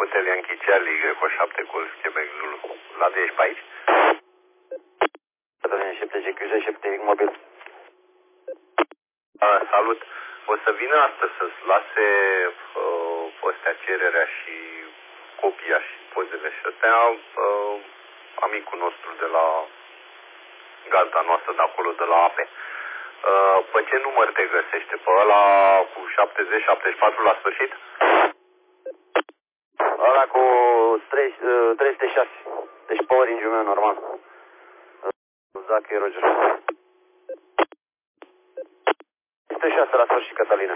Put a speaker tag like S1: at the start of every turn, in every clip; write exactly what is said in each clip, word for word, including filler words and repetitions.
S1: Hotel Yankee Charlie, Greco șapte, Golf, Quebec, Zulu. La de ești pe aici?
S2: Cătălin șapte, G Q Z șapte, mobil.
S1: Uh, salut. O să vină astăzi să-ți lase uh, astea cererea și copia și pozele și astea uh, amicul nostru de la gazda noastră de acolo, de la ape. Uh, pe ce număr te găsește? Pe ăla cu șaptezeci șaptezeci și patru la sfârșit?
S2: Ăla cu trei sute șase. Deci pe orange-ul meu normal. Dacă e Roger. trei sute șase la sfârșit, Cătălina.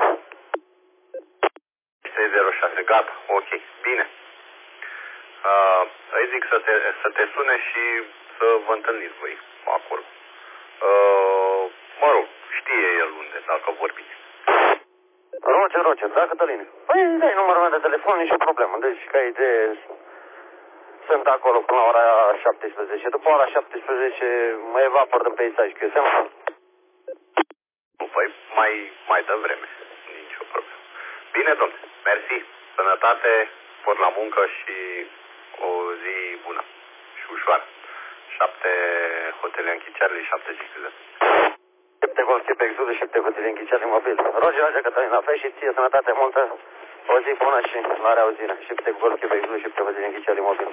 S1: trei zero șase, gata, ok, bine. Uh, îi zic să te, să te sune și să vă întâlniți voi acolo. Uh, mă rog, știe el unde, dacă vorbiți.
S2: Roger, Roger, da, Cătălina? Păi dai numărul meu de telefon, nicio problemă. Deci, ca idee, sunt acolo până la ora șaptesprezece. După ora șaptesprezece mă evapor din peisaj, că eu seama.
S1: Păi mai, mai dă vreme, nicio problemă. Bine, domnule, mersi, sănătate, spor la muncă și o zi bună și ușoară. șapte Hotel Yankee Charlie, șapte G Q Z.
S2: șapte Golf, Quebec, Zulu, șapte Hotel Yankee Charlie, mobil. Roger, Roger, Cătălina, fă și ție sănătate multă, o zi bună și la reauzire. șapte Golf, Quebec, Zulu, șapte Hotel Yankee Charlie, mobil.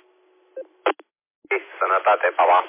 S1: Sănătate, pa, pa.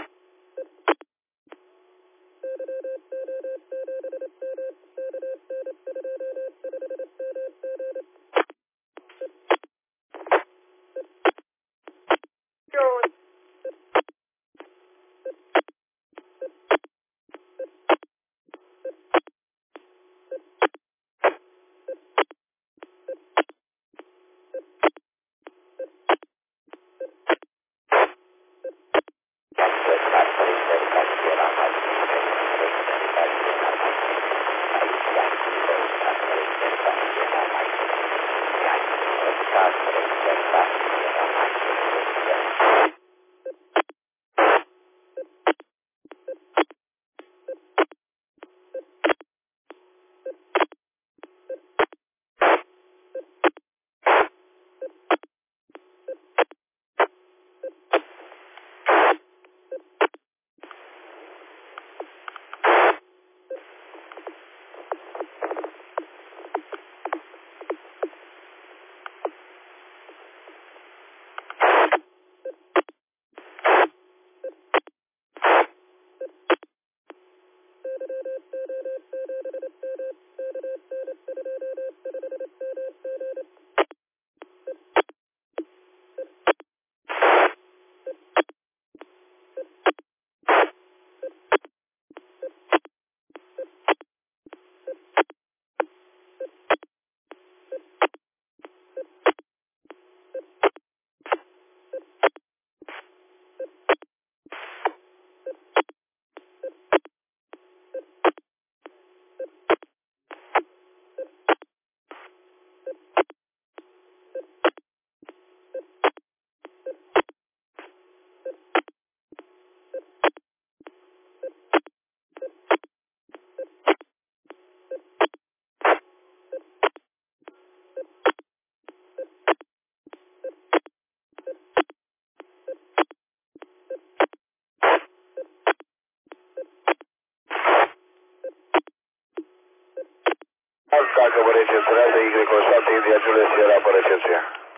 S1: Dacă vă recepționează Y șapte, India Julius Sierra pe recepție.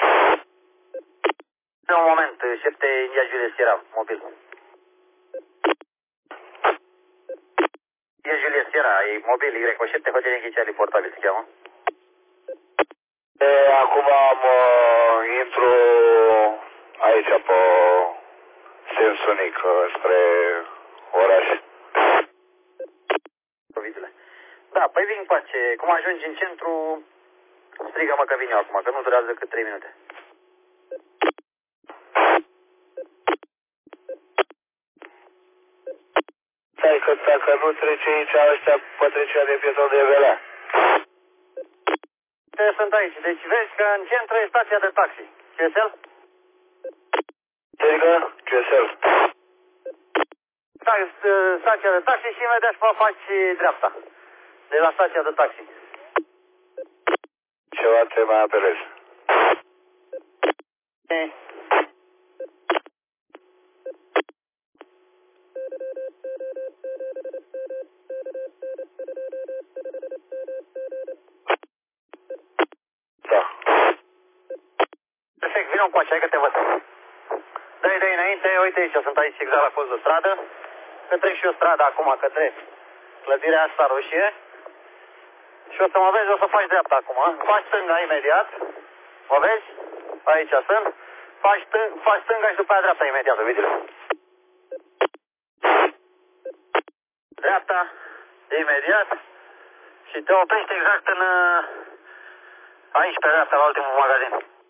S2: Un moment, șapte India Julius Sierra, mobil. India Julius Sierra, e mobil, Y șapte, Hotel Yankee Charlie, portabil se cheamă.
S1: E, acum am, uh, intru aici pe sens unic spre oraș.
S2: Proviziile. Da, păi vin pace. Cum ajungi în centru, strigă-mă că vin eu acum, că nu durează decât trei minute.
S1: Stai că dacă nu trece aici, ăștia petrecerea de pieton de velea.
S2: Sunt aici, deci vezi că în centru e stația de taxi. Ce S L?
S1: Adică? Ce S L?
S2: Stația de taxi și imediat și mă faci dreapta. De la stația de taxi.
S1: Ceva te mai apelez.
S2: Da. Perfect, vină încoace, hai că te văd. Dă-i, dă-i înainte, uite aici, sunt aici exact la colț de stradă. Că trec și eu strada acum către clădirea asta roșie. Și o să mă vezi, o să faci dreapta acum. Faci stânga imediat. Mă vezi? Aici sunt. Faci, stâng, faci stânga și după aia dreapta imediat, uite-l. Dreapta, imediat. Și te oprești exact în... aici, pe dreapta, la ultimul magazin.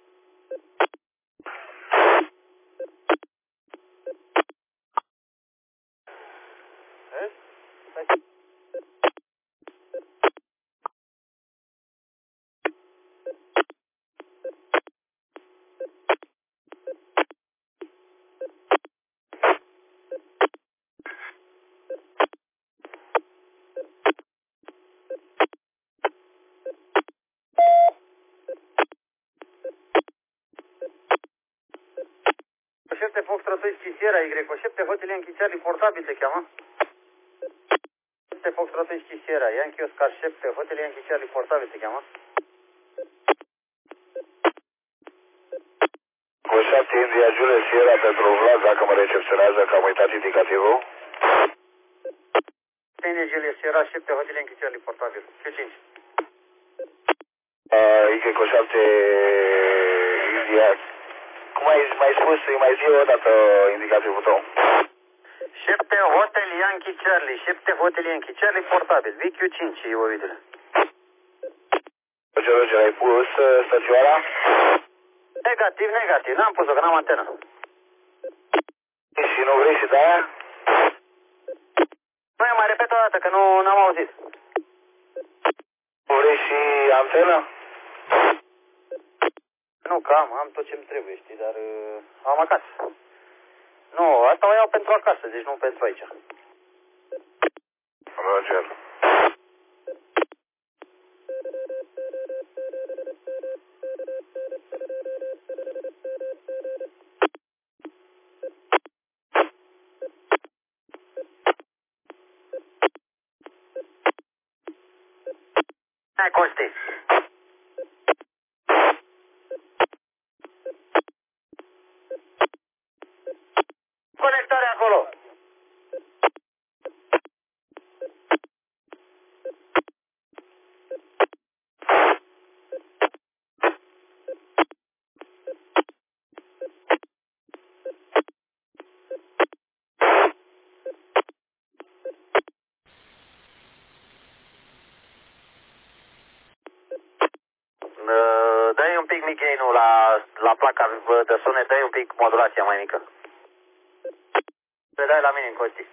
S2: Vezi? șapte Foxtrot Whisky Sierra Y, șapte Hotel Yankee Charlie portabil se cheamă. șapte Foxtrot Whisky Sierra, Yankee Oscar șapte, Hotel Yankee Charlie portabil se cheamă.
S3: Cu șapte India Julius Sierra pentru Vlad, dacă mă recepționează, că am uitat indicativul.
S2: India Julius Sierra șapte, Hotel Yankee Charlie portabil. Q cinci.
S3: Uh, I cu șapte India. Cum ai mai spus, îi mai zi o dată indicativul tău.
S2: șapte Hotel Yankee Charlie, șapte Hotel Yankee Charlie portabil, V Q cinci, Iovitule.
S3: Roger, Roger, ai pus uh, stațioara?
S2: Negativ, negativ, n-am pus-o, că n-am antenă.
S3: Și nu vrei și de-aia?
S2: Nu, eu mai repet o dată, că nu n-am auzit.
S3: Nu vrei și antenă?
S2: Nu, că am, am tot ce-mi trebuie, știi, dar uh, am acasă. Nu, asta o iau pentru acasă, deci nu pentru aici.
S3: Roger.
S2: Hai, Costi. Conectare acolo. Dă-i un pic mic gain-ul la, la placa de sunet, dă-i un pic modulația mai mică. Le dai la mine în Costi.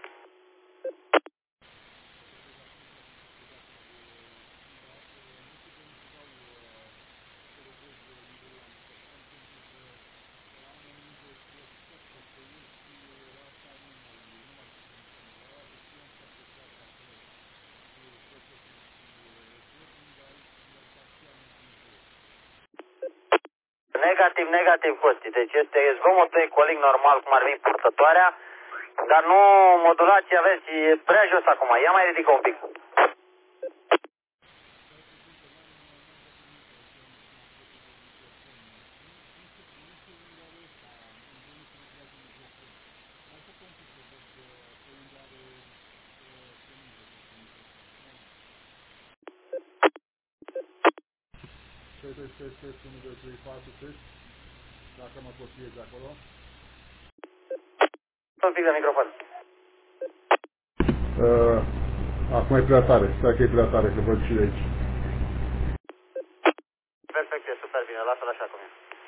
S2: Negativ, negativ, Costi. Deci este zgomotul ecolic normal, cum ar fi purtătoarea, dar nu modulația, vezi, e prea jos acum. Ia mai ridică un pic.
S4: unu doi trei patru șase, dacă mă copiezi acolo.
S2: Un pic de microfon.
S4: Uh, acum e prea tare, stai că e prea tare, că văd și de aici.
S2: Perfect, e super bine, lasă-l așa cum e.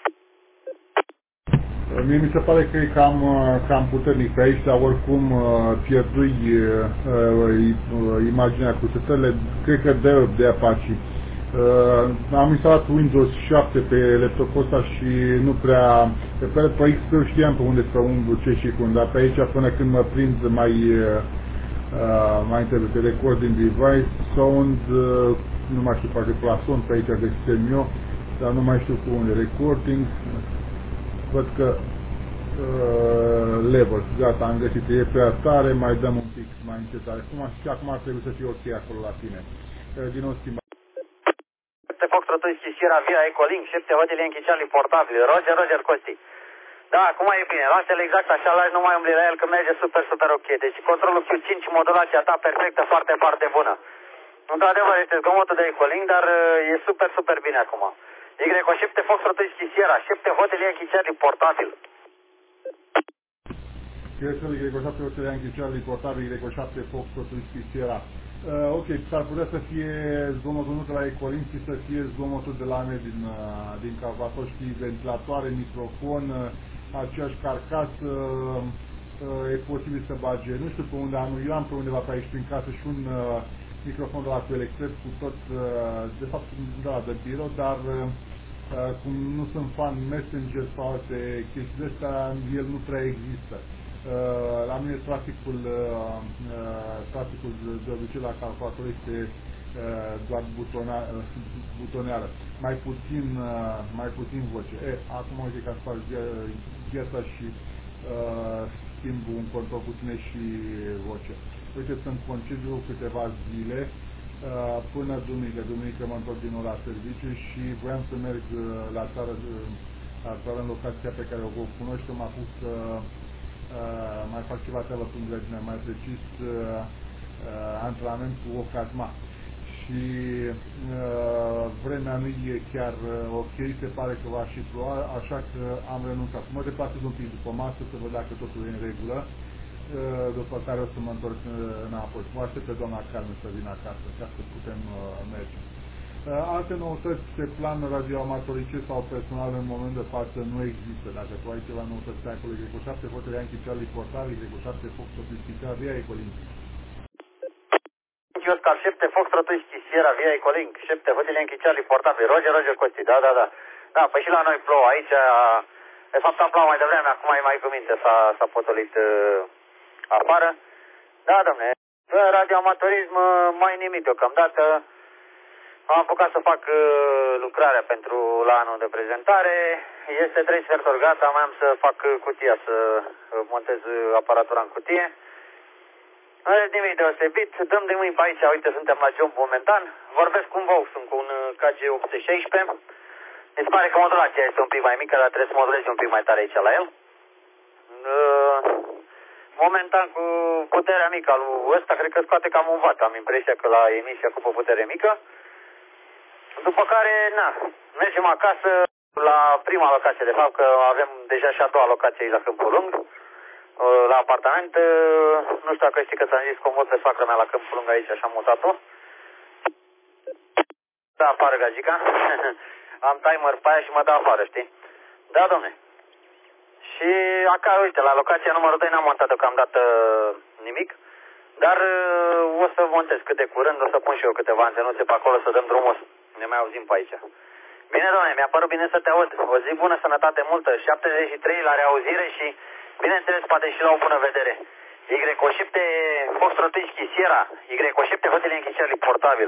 S4: Uh, mie mi se pare că e cam, uh, cam puternic pe aici, dar oricum uh, pierdui uh, uh, imaginea cu setările, cred că de, de Apache. Uh, am instalat Windows șapte pe laptopul ăsta și nu prea, pe, pe X P știam pe unde să umblu ce și cum, dar pe aici până când mă prind mai, uh, mai trebuie pe recording device, sound, uh, nu mai știu, poate plasont pe aici găsisem eu, dar nu mai știu cu unde, recording, Văd că uh, level, gata, am găsit, e prea tare, mai dăm un pic mai încetare. Cum și acum ar trebui să fie ok acolo la tine. Uh, din nou schimba.
S2: Foxtrot Sierra via Ecolink, șapte Hotel Yankee Charlie portabil, Roger, Roger Costi. Da, acum e bine, lasă-l exact așa, lași, nu mai umbli la el, că merge super, super ok. Deci controlul Q cinci, modulația ta perfectă, foarte, foarte bună. Într-adevăr, este zgomotul de Ecolink, dar e super, super bine acum. Y șapte Foxtrot Sierra, șapte Hotel Yankee Charlie portabil.
S4: Y șapte Hotel Yankee Charlie portabil, Y șapte Foxtrot Sierra. Uh, ok, s-ar putea să fie zgomotul nu de la Ecolink, ci să fie zgomotul de la mine din, uh, din calvator, știi, ventilatoare, microfon, uh, aceeași carcasă, uh, e posibil să bage, nu știu pe unde am, eu am pe undeva pe aici prin casă și un uh, microfon de la Electret cu tot, uh, de fapt, de la de birou, dar uh, cum nu sunt fan Messenger sau alte chestii de astea, el nu prea există. Uh, la mine traficul, uh, uh, traficul de obicei la calculator este uh, doar butoneală, butoneală. Mai puțin, uh, mai puțin voce. E, acum uite că am spart gheța și uh, schimb un control cu tine și voce. Uite, sunt concediu câteva zile uh, până duminică. Duminică mă întorc din nou la serviciu și voiam să merg uh, la țară, uh, la țară în locația pe care o cunoști, mă apuc să uh, mai fac ceva treabă în grădină, mai precis uh, uh, antrenament cu o casma. Și uh, vremea nu e chiar uh, ok, se pare că va și ploua, așa că am renunțat. Mă deplasez un pic după masă să văd dacă totul e în regulă, uh, după care o să mă întorc uh, înapoi. Mă aștept pe doamna Carmen să vină acasă, ca să putem uh, merge. Uh, alte noutăți pe plan radioamatorice sau personal în moment de față nu există. Dacă tu ai ceva noutăți pe acolo, Y șapte, Hotel Yankee Charlie portal, Y șapte, Foxtrot Sierra via Ecolink.
S2: Oscar șapte, Foxtrot Sierra via Ecolink, șapte Hotel Yankee Charlie portabil, Roger, Roger Costi, da, da, da. Da, păi și la noi plouă aici, de fapt am plouat mai devreme, acum e mai cu minte, s-a potolit uh, afară. Da, domne, radioamatorism mai nimic deocamdată. Am apucat să fac uh, lucrarea pentru la anul de prezentare, este trei sferturi gata, mai am să fac cutia, să montez aparatura în cutie. Nu are nimic deosebit, dăm de mâini pe aici, uite, suntem la jump momentan, vorbesc cu un Volkswagen, cu un K G opt sute șaisprezece, mi se pare că modulația este un pic mai mică, dar trebuie să modulezi un pic mai tare aici la el. Uh, momentan cu puterea mică lui ăsta, cred că scoate cam un watt, am impresia că la emisia cu putere mică. După care, na, mergem acasă la prima locație, de fapt că avem deja și a doua locație aici la Câmpul Lung, la apartament. Nu știu dacă știi că ți-am zis că o mut pe soacră mea la Câmpul Lung aici și am mutat-o. Da, afară gagica. Am timer pe aia și mă dă afară, știi? Da, domne. Și acasă, uite, la locația numărul doi n-am montat deocamdată nimic, dar o să montez cât de curând, o să pun și eu câteva antenuțe pe acolo să dăm drumul, ne mai auzim pe aici. Bine, domne, mi-a părut bine să te aud. O zi bună, sănătate multă, șaptezeci și trei la reauzire și, bineînțeles, poate și la o bună vedere. Y șapte Foxtrot Sierra, Y șapte Hotel Yankee Charlie portabil.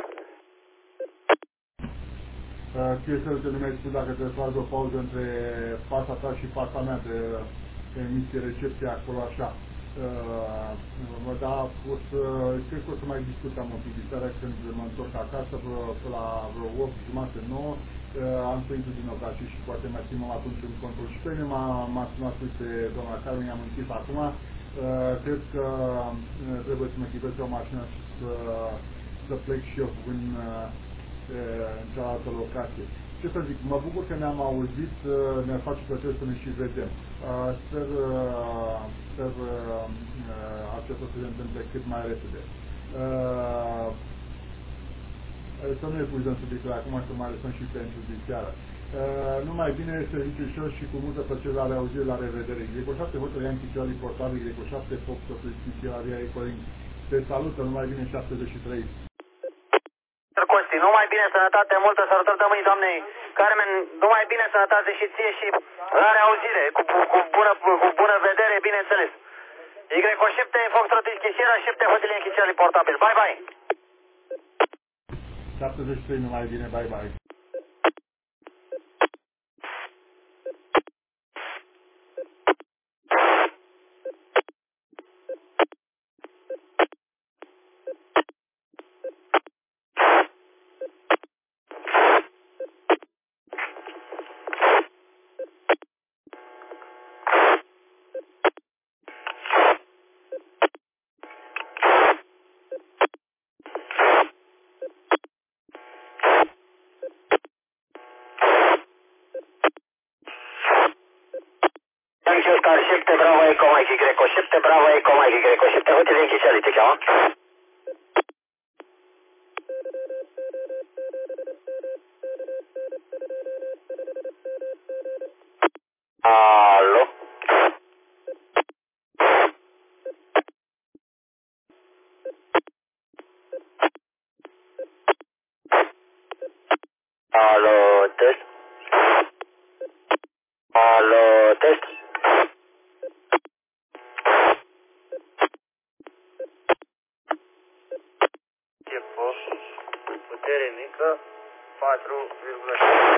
S4: Chestia de nume spus dacă trebuie să faci o pauză între pasa ta și pasa mea de emisie recepție acolo așa. Uh, da, o să, cred că o să mai discutăm un pic de seara când mă întorc acasă, pe la vreo opt jumate, nouă, uh, am să intru din nou și, și poate mai filmăm atunci un control și pe mine m-a sunat pe doamna Carmen, i-am închis acum, uh, cred că uh, trebuie să mă chipesc o mașină și să, să plec și eu în, uh, în cealaltă locație. Ce să zic, mă bucur că ne-am auzit, ne face plăcere să ne și vedem. Sper, sper acesta să se întâmple cât mai repede. Să nu epuizăm subiectul acum, să mai lăsăm și pentru seară. Numai bine, serviciu ușor și cu multă plăcere la reauzire, la revedere. Y șapte Hotel Yankee Charlie portabil, Y șapte Foxtrot Sierra via Ecolink. Te salută, numai bine șaptezeci și trei.
S2: Costi, numai bine, sănătate multă, salutări de mâini doamnei Carmen, numai bine, sănătate și ție și la reauzire, cu, cu, bună, cu bună vedere, bineînțeles. Y șapte Foxtrot Sierra, șapte Hotel Yankee Charlie portabil, bye bye!
S4: șaptezeci și trei, numai bine, bye bye!
S3: Yankee Oscar șapte Bravo Eco Mike Greco șapte Bravo Eco Mike Greco șapte Hotel Yankee Charlie te cheamă? Alo? Alo, test? Alo, test? Tempo, putere mică, patru virgulă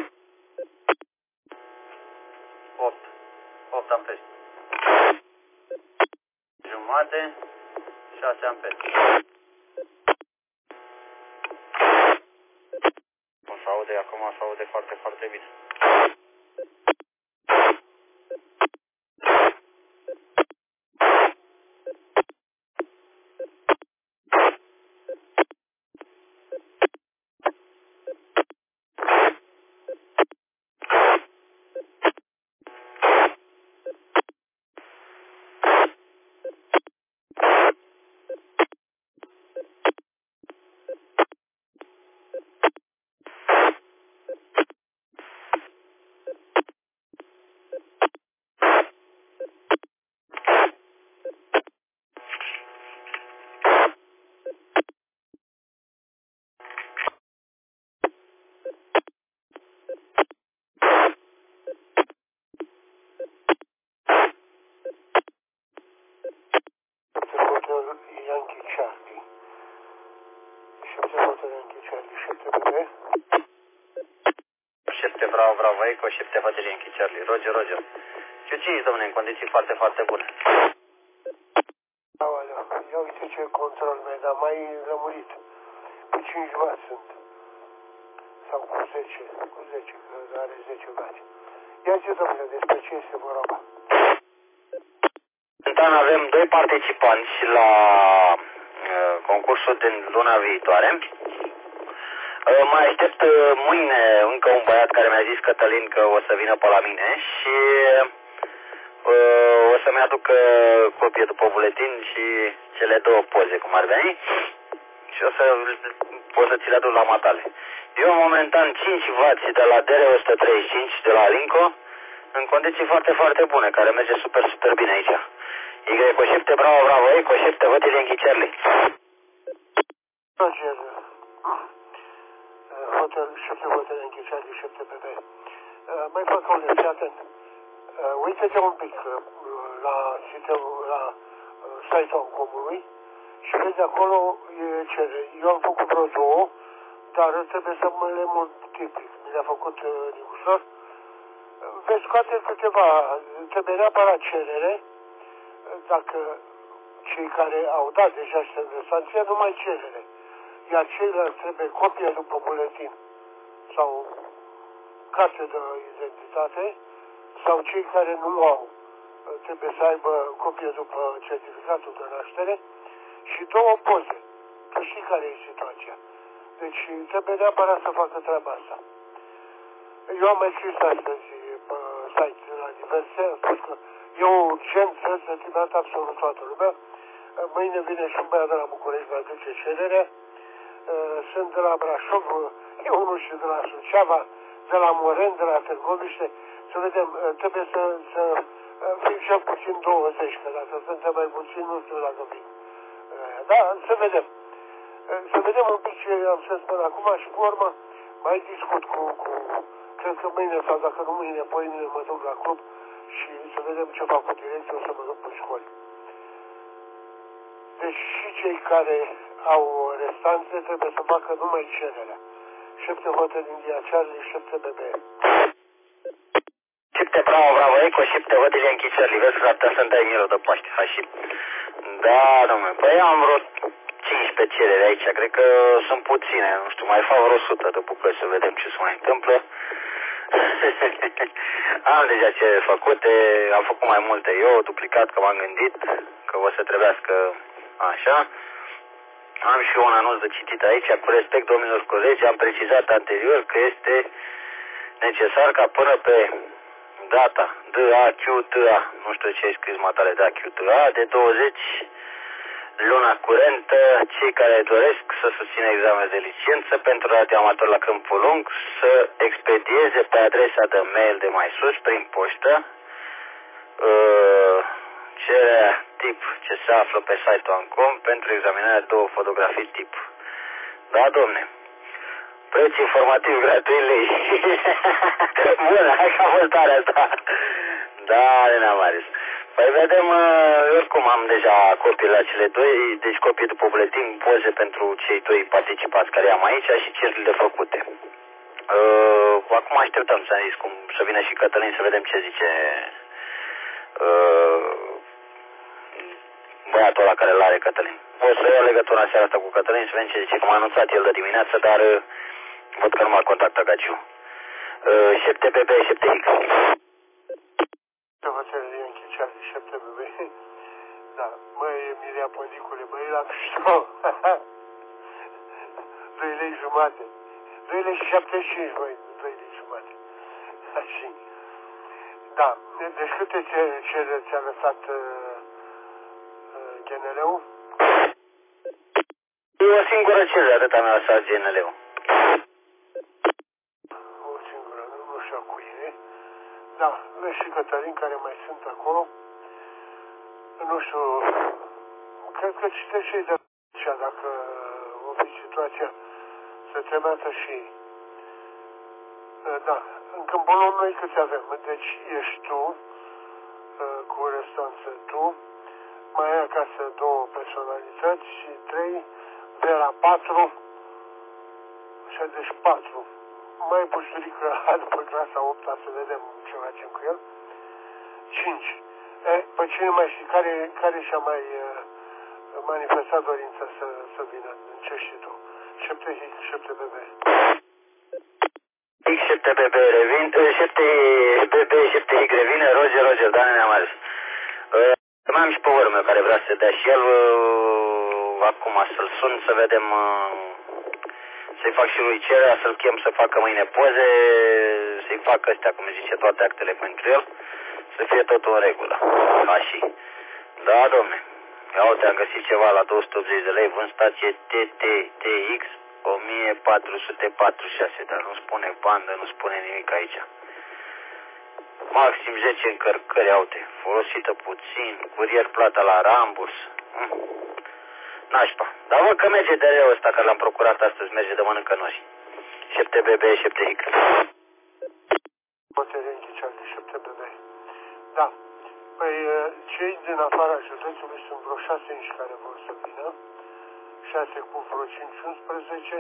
S3: opt. opt amperi. Jumate, șase amperi. Nu se aude, acum se aude foarte, foarte bine.
S5: Yankee Charlie. șapte Hotel Yankee Charlie, șapte B B.
S3: șapte Bravo Bravo Eco, șapte Hotel Yankee Charlie. Roger, Roger. Q cinci, domnule, în condiții foarte, foarte bune.
S5: Aoleu, ia uite ce control mi-ai dat, mai lămurit. Cu cinci watt sunt. Sau cu zece, cu zece, că are zece watt. Ia zi, domnule, despre ce este vorba.
S3: În avem doi participanți la uh, concursul din luna viitoare. Uh, mai aștept uh, mâine încă un băiat care mi-a zis, Cătălin, că o să vină pe la mine și uh, o să-mi aducă copie după buletin și cele două poze, cum ar veni, și o să, o să ți le aduc la matale. Eu momentan cinci watt de la D R o sută treizeci și cinci de la Linco, în condiții foarte, foarte bune, care merge super, super bine aici. Y șapte Bravo Bravo Eco șapte Hotel Yankee Charlie.
S5: Roger, Hotel șapte Hotel Yankee Charlie, șapte B B. Mai fac o lecție, atent. Uite-te un pic la, la site-ul Comului și vezi acolo e cerere. Eu am făcut vreo două, dar trebuie să mă le multiplic. Mi le-a făcut ușor. Vezi, scoate câteva, trebuie neapărat cerere, dacă cei care au dat deja semnăsanția, numai cerere. Iar ceilalți trebuie copie după buletin sau carte de identitate, sau cei care nu au trebuie să aibă copie după certificatul de naștere și două poze. Tu știi care e situația. Deci trebuie neapărat să facă treaba asta. Eu am mai scris astăzi pe site la diverse, am spus că e o urgență, să trimat absolut toată lumea. Mâine vine și un băiat de la București, va duce cererea. Sunt de la Brașov, e unul și de la Suceava, de la Moren, de la Târgoviște. Să vedem, trebuie să, să fim cel puțin douăzeci, că dacă suntem mai puțin, nu știu dacă vin. Da, să vedem. Să vedem un pic ce am să spun acum și cu urmă mai discut cu, cu, cred că mâine sau dacă nu mâine, apoi mâine mă duc la club și să vedem ce fac cu direcția, o să mă duc pe școli. Deci și cei care au restanțe trebuie să facă numai cererea. șapte Hotel India Charlie, șapte B B.
S3: șapte Bravo Bravo Eco, șapte Hotel Yankee Charlie. Vezi, frate, să-mi dai mirul de Paște. Hai și... Da, domnule, păi am vreo cincisprezece cereri aici. Cred că sunt puține, nu știu, mai fac vreo o sută de bucăți să vedem ce se mai întâmplă. Am deja cereri făcute, am făcut mai multe eu, duplicat, că m-am gândit că o să trebuiască așa. Am și un anunț de citit aici, cu respect, domnilor colegi, am precizat anterior că este necesar ca până pe data D A Q T A, nu știu ce ai scris matale, D A Q T A, de douăzeci, luna curentă, cei care doresc să susțină examen de licență pentru radioamator la Câmpul Lung să expedieze pe adresa de mail de mai sus, prin poștă, uh, cererea tip ce se află pe site-ul Ancom pentru examinarea două fotografii tip. Da, domne. Preț informativ gratuit lei. Bună, hai că a fost tare asta. Da, Nena Marius. Păi vedem, oricum am deja copiile la cele doi, deci copii după buletin, poze pentru cei doi participați care am aici și cererile făcute. Uh, acum așteptăm să zis cum să vină și Cătălin să vedem ce zice uh, băiatul ăla care l-are Cătălin. O să iau legătura în seara asta cu Cătălin să vedem ce zice, că m-a anunțat el de dimineață, dar uh, văd că nu m-a contactat Gagiu. Uh, șapte B B, șapte X.
S5: Să vă cer de închiciat de șapte B B. Da, măi, Emilia Pondicule, măi, la mișto. doi lei jumate. doi lei și șaptezeci și cinci, măi, doi lei jumate. Așa. Da, deci câte cereri ți-a lăsat uh, uh, G N L-ul?
S3: E o singură cerere, atâta mi-a lăsat G N L-ul.
S5: O singură, nu, nu știu cu ei. Da, vezi și Cătălin care mai sunt acolo. Nu știu, cred că citește și de așa, dacă o fi situația să trebuiască și ei. Da, în Câmpul Lung noi câți avem? Deci ești tu, cu restanță tu, mai ai acasă două personalități și trei, Vera patru, și deci patru. Mai pușturică după clasa opta să vedem ce facem cu el. cinci. E, pe cine mai știi? Care, care și-a mai uh, manifestat dorința să, să vină? În ce știi tu? șapte X, șapte B B.
S3: X, șapte B B revin, șapte B B, șapte Y revine, Roger, Roger, da, ne-am ales. Uh, mai am și pe meu care vrea să dea și el, uh, acum să-l sun să vedem, uh, să-i fac și lui cererea, să-l chem să facă mâine poze, să-i fac astea, cum zice, toate actele pentru el, să fie totul în regulă. Așa. Da, domne. Ia uite, am găsit ceva la două sute optzeci de lei, vând stație T T T X o mie patru sute patruzeci și șase, dar nu spune bandă, nu spune nimic aici. Maxim zece încărcări, ia uite, folosită puțin, curier plata la ramburs. Hm. Nașpa. Dar văd că merge de rău ăsta, că l-am procurat astăzi, merge de mănâncă nori. șapte B B, șapte X.
S5: Poate reînchicea de șapte B B. Da. Păi cei din afara județului sunt vreo șase inși care vor să vină. șase cu vreo cinci unsprezece.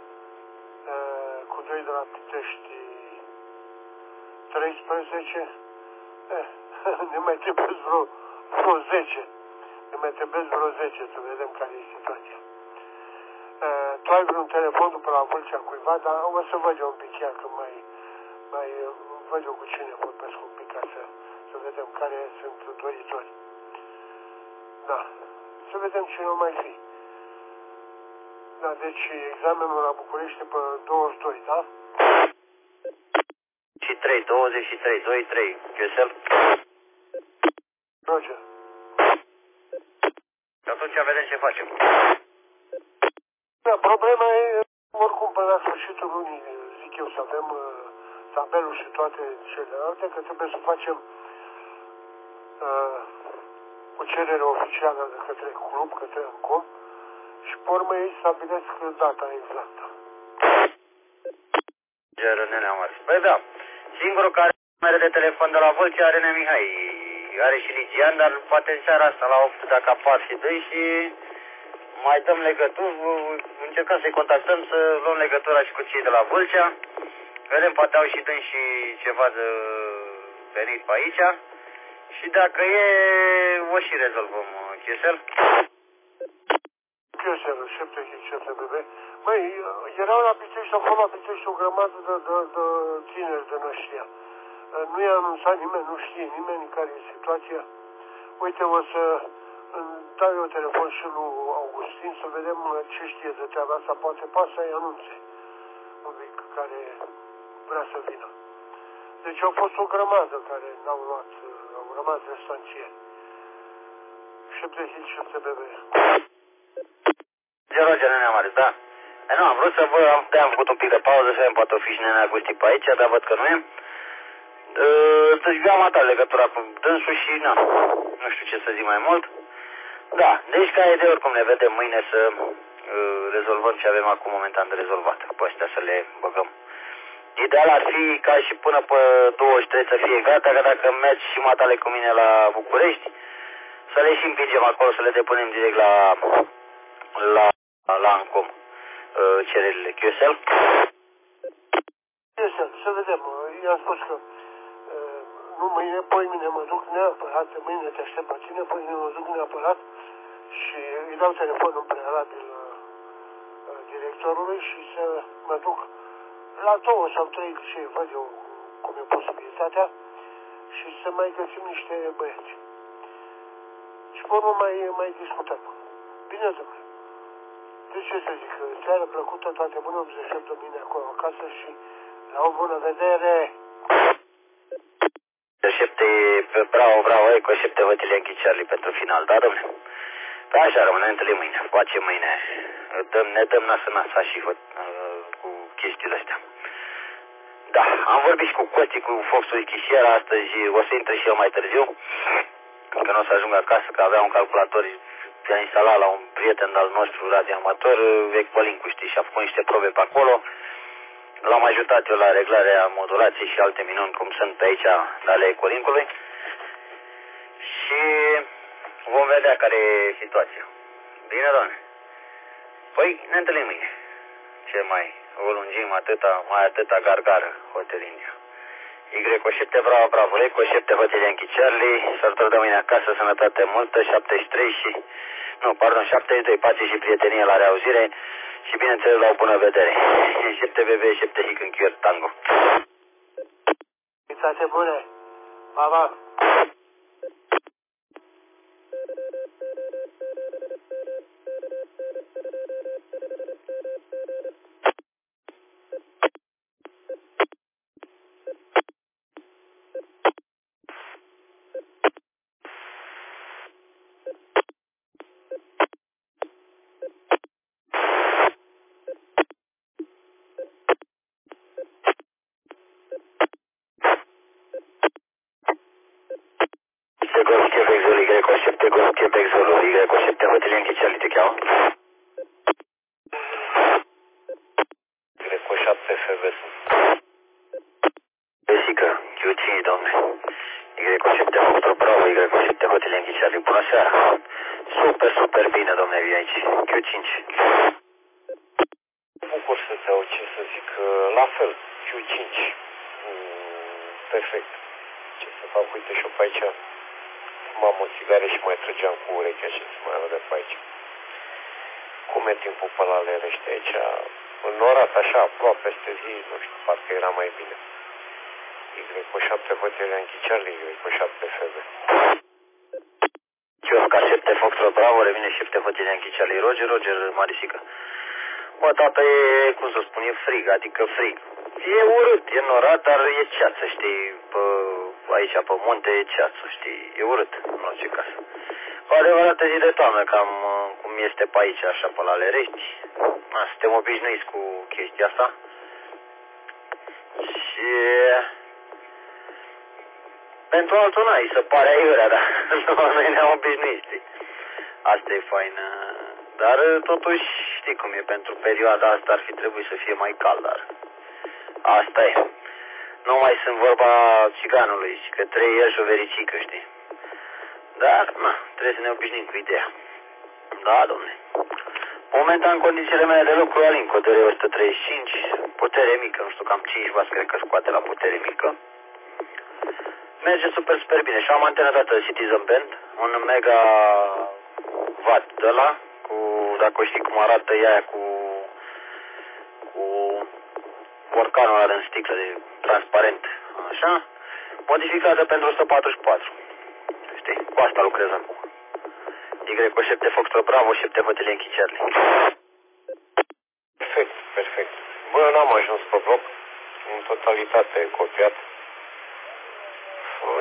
S5: Cu doi de la Pitești treisprezece. Eh, ne mai trebuie vreo, vreo zece. Ne mai trebuie vreo zece să vedem care e situația. Uh, tu ai vreun telefon după la Vâlcea cuiva, dar o să văd eu un pic ea, că mai, mai văd eu cu cine vorbesc un pic ca să, să vedem care sunt doritori. Da, să vedem ce nu mai fi. Da, deci examenul la București pe douăzeci și doi, da?
S3: Și trei, douăzeci și trei, doi, trei, Chiesel?
S5: Roger.
S3: Și atunci vedem ce facem.
S5: Da, problema e, oricum, până la sfârșitul lunii, zic eu, să avem uh, tabelul și toate celelalte, că trebuie să facem uh, o cerere oficială de către club, către Ancom, și pe urmă ei stabilesc data exactă.
S3: Nenea Mars. Păi da, singurul care are de telefon de la Vâlcea are Nea Mihai. Are și Ligian, dar poate în seara asta la opt dacă apar și doi și mai dăm legături, încercăm să-i contactăm, să luăm legătura și cu cei de la Vâlcea. Vedem, poate au și dâns și ceva de venit pe aici. Și dacă e, o și rezolvăm, Chiesel.
S5: Chiesel, șapte șapte B B. Măi, erau la Pitești, au fost la Pitești o grămadă de, de, de tineri de năștia. Nu i-a anunțat nimeni, nu știe nimeni care e situația. Uite, o să dau eu telefon și lui Augustin să vedem ce știe de treaba asta. Poate poate să-i anunțe un pic care vrea să vină. Deci au fost o grămadă care n-au luat, au rămas restanțieri. șapte hit, șapte B B.
S3: Zero, Nenea Marius, da. E, nu, am vrut să vă, am, am făcut un pic de pauză, să vedem, poate o fi și Nenea Gusti pe aici, dar văd că nu e. Deci eu am atat legătura cu dânsul și, na, nu știu ce să zic mai mult. Da, deci ca idee oricum ne vedem mâine să uh, rezolvăm ce avem acum momentan de rezolvat. Pe astea să le băgăm. Ideal ar fi ca și până pe douăzeci și trei să fie gata, că dacă mergi și matale cu mine la București, să le și împingem acolo, să le depunem direct la la, la Ancom uh, cererile Q S L.
S5: Q S L, să vedem. I-am spus că uh, nu mâine, poi mine mă duc neapărat, mâine te aștept pe tine, poi mine mă duc neapărat și îi dau telefonul în prealabil uh, directorului și să mă duc la două sau trei și văd eu cum e posibilitatea și să mai găsim niște băieți. Și pe urmă mai, mai discutăm. Bine, domnule. Deci ce să zic, seară plăcută, toate bune, îmi deștept mine acolo acasă și la o bună vedere.
S3: Deștepte, bravo, bravo, Eco, aștepte Vătile Charlie pentru final, da, domnule? Păi așa rămâne, ne întâlnim mâine, face mâine, dăm, ne dăm nasă nasa și uh, cu chestiile astea. Da, am vorbit și cu Costi, cu Foxul Chișiera, astăzi o să intre și el mai târziu, că nu o să ajung acasă, că avea un calculator, i-a instalat la un prieten al nostru radioamator, Ecpolincu, știi, și a făcut niște probe pe acolo. L-am ajutat eu la reglarea modulației și alte minuni cum sunt pe aici ale Ecolincului. Și vom vedea care e situația. Bine, doamne? Păi ne întâlnim mâine. Ce mai o lungim atâta, mai atâta gargară, Hotelinia. Y șapte, bravo, bravo, Eco șapte, Hotelia Charlie, sărbători de mâine acasă, sănătate multă, șaptezeci și trei și, nu, pardon, șaptezeci și doi, pace și prietenie la reauzire și bineînțeles la o bună vedere. șapte B B, șapte Hic în Chior Tango.
S5: Toate bune, pa, pa.
S3: Super, super bine, domnule, vii aici. Q cinci.
S6: Bucur să te aud, ce să zic, la fel, Q cinci. Perfect. Ce să fac, uite și eu pe aici. Fumam o țigare și mai trăgeam cu urechea și să mai audă pe aici. Cum e timpul pe la lerește aici? Înnorat așa, ploua peste zi, nu știu, parcă era mai bine. Y șapte Hotelia Charlie, Y șapte F B.
S3: Ciosca șapte Foxtrot Bravo, revine șapte Hotelia Charlie, Roger, Roger, Marisica. Bă, tata, e, cum să spun, e frig, adică frig. E urât, e norat, dar e ceață, știi, pe, aici pe munte e ceață, știi, e urât, în orice caz. O adevărată zi de toamnă, cam cum este pe aici, așa, pe la Lerești. Na, suntem obișnuiți cu chestia asta. Și pentru altul n-ai, se pare aiurea, dar noi ne-am obișnuit, știi. Asta e faină. Dar totuși, știi cum e, pentru perioada asta ar fi trebuit să fie mai cald, dar asta e. Nu mai sunt vorba țiganului, că trei el și o vericică, știi. Dar, na, trebuie să ne obișnim cu ideea. Da, domne. Momentan, condițiile mele de lucru, Alin, putere o sută treizeci și cinci, putere mică, nu știu, cam cinci vați, cred că scoate la putere mică. Merge super, super bine. Și am antena dată Citizen Band, un mega watt de ăla, cu, dacă știi cum arată ea cu, cu borcanul ăla în sticlă de transparent, așa, modificată pentru o sută patruzeci și patru. Știi? Cu asta lucrez acum. Y șapte Foxtrot Bravo, șapte Hotelia Charlie.
S6: Perfect, perfect. Bă, n-am ajuns pe bloc, în totalitate copiat.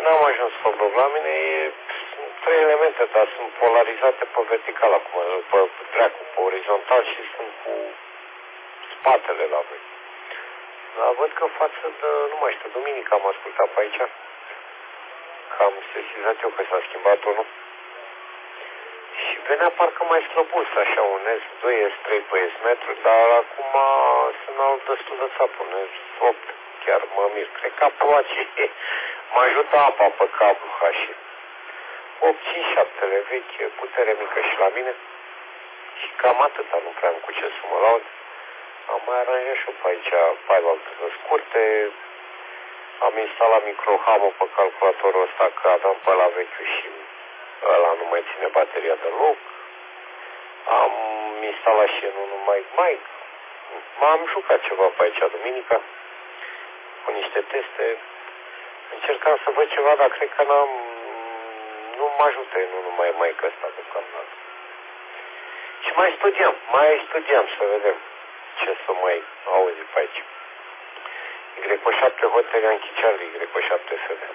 S6: n-am ajuns făbruc. La mine e, sunt trei elemente, dar sunt polarizate pe vertical acum, pe dreacul, pe orizontal și sunt cu spatele la voi. Dar văd că față de, nu mai știu, duminică am ascultat pe aici, că am sesizat eu că s-a schimbat unul. Și venea parcă mai slăbus, așa, un S doi, S trei pe S metru, dar acum sunt al destul de țapă, un S opt, chiar mă mir. Cred că a plouat și mă ajută apa pe cablu, ha, și opt cinci șapte vechi, putere mică și la mine. Și cam atâta, nu prea am cu ce să mă laud. Am mai aranjat și eu pe aici pailaltele scurte, am instalat microhamul pe calculatorul ăsta, că aveam pe la vechiul și ăla nu mai ține bateria deloc. Am instalat și în unul mic mic. M-am jucat ceva pe aici duminica cu niște teste. Încercam să văd ceva, dar cred că n-am, nu mă ajută în unul mai mic ăsta deocamdată. Și mai studiam, mai studiam să vedem ce să mai auzi pe aici. Y șapte Hotel Yankee Charlie, Y șapte F B.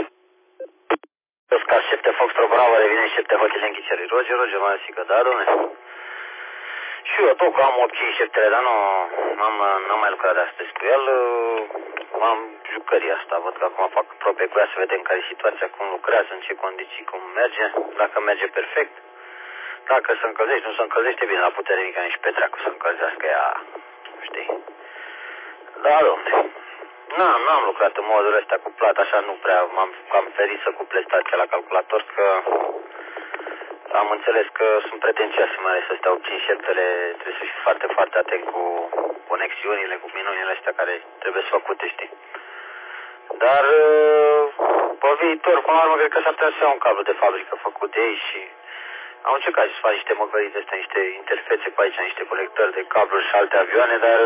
S3: Oscar șapte Foxtrot Bravo, revine șapte Hotel Yankee Charlie. Roger, Roger, mai zic că da, domne. Și eu tot am opt cinci șapte, dar nu am, n-am mai lucrat de astăzi cu el. Am jucării asta, văd că acum fac probe cu ea să vedem care e situația, cum lucrează, în ce condiții, cum merge, dacă merge perfect. Dacă se încălzește, nu se încălzește bine, la putere mică nici pe dracu să încălzească ea, știi? Da, domne. N-am, n-am lucrat în modul ăsta cu plată, așa nu prea, m-am cam ferit să cuplez stația la calculator, că am înțeles că sunt pretențioase, mai ales astea opt cinci șaptele, trebuie să fii foarte, foarte atent cu conexiunile, cu minunile astea care trebuie să făcute, știi? Dar, pe viitor, până la urmă, cred că s-ar putea să iau un cablu de fabrică făcut de ei și am încercat să fac niște măgării de astea, niște interfețe pe aici, niște conectări de cabluri și alte avioane, dar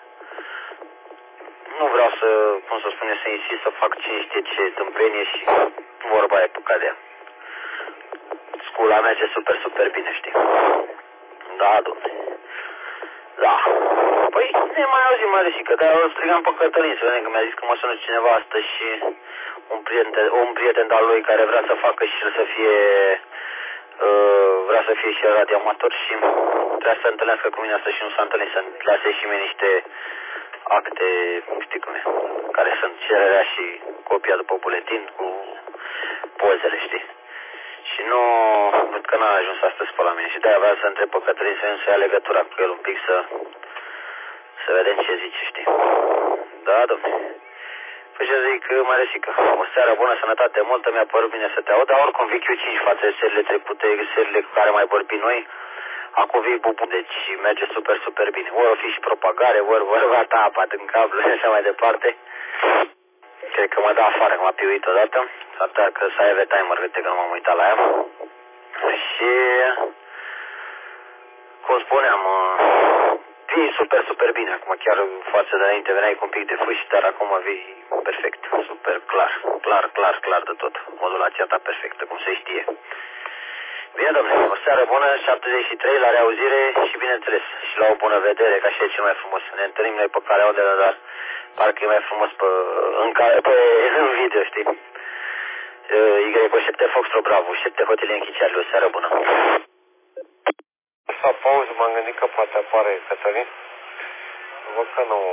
S3: nu vreau să, cum să spune, să insist să fac cine știe ce tâmplenie și vorba e pe cadea. Scula merge super, super bine, știi? Da, domne. Da. Păi ne mai auzim, mai desică, dar o strigam pe Cătălin să vedem, că mi-a zis că mă sună cineva astăzi și un prieten, un prieten de-al lui care vrea să facă și el să fie, uh, vrea să fie și el radioamator și vrea să se întâlnească cu mine astăzi și nu s-a întâlnit, să lase și mie niște acte, știi cum e, care sunt cererea și copia după buletin cu pozele, știi? Și nu, văd că n-a ajuns astăzi pe la mine și de-aia vreau să întreb pe Cătălin să să ia legătura cu el un pic să, să vedem ce zice, știi? Da, domne. Păi ce zic, mai resică, o seară bună, sănătate multă, mi-a părut bine să te aud, dar oricum vii Q cinci față de serile trecute, serile cu care mai vorbim noi, acum vii bubu, deci merge super, super bine. Ori o fi și propagare, ori vorba ta apa în cablu și așa mai departe. Cred că mă dă afară, m-a piuit odată. S-ar putea că să aibă timer, cred că nu m-am uitat la ea. Și, cum spuneam, vii super, super bine. Acum chiar față de înainte veneai cu un pic de fâși, dar acum vii perfect, super clar, clar, clar, clar de tot. Modulația ta perfectă, cum se știe. Bine, domnule, o seară bună, șaptezeci și trei, la reauzire și, bineînțeles, și la o bună vedere, că așa e cel mai frumos. Ne întâlnim noi pe calea unde, dar parcă e mai frumos pe, în, pe, în video, știi? Y șapte Foxtrot Bravo, șapte Hotel Yankee Charlie, o seară bună.
S6: Asta pauză, m-am gândit că poate apare Cătălin. Văd că nu...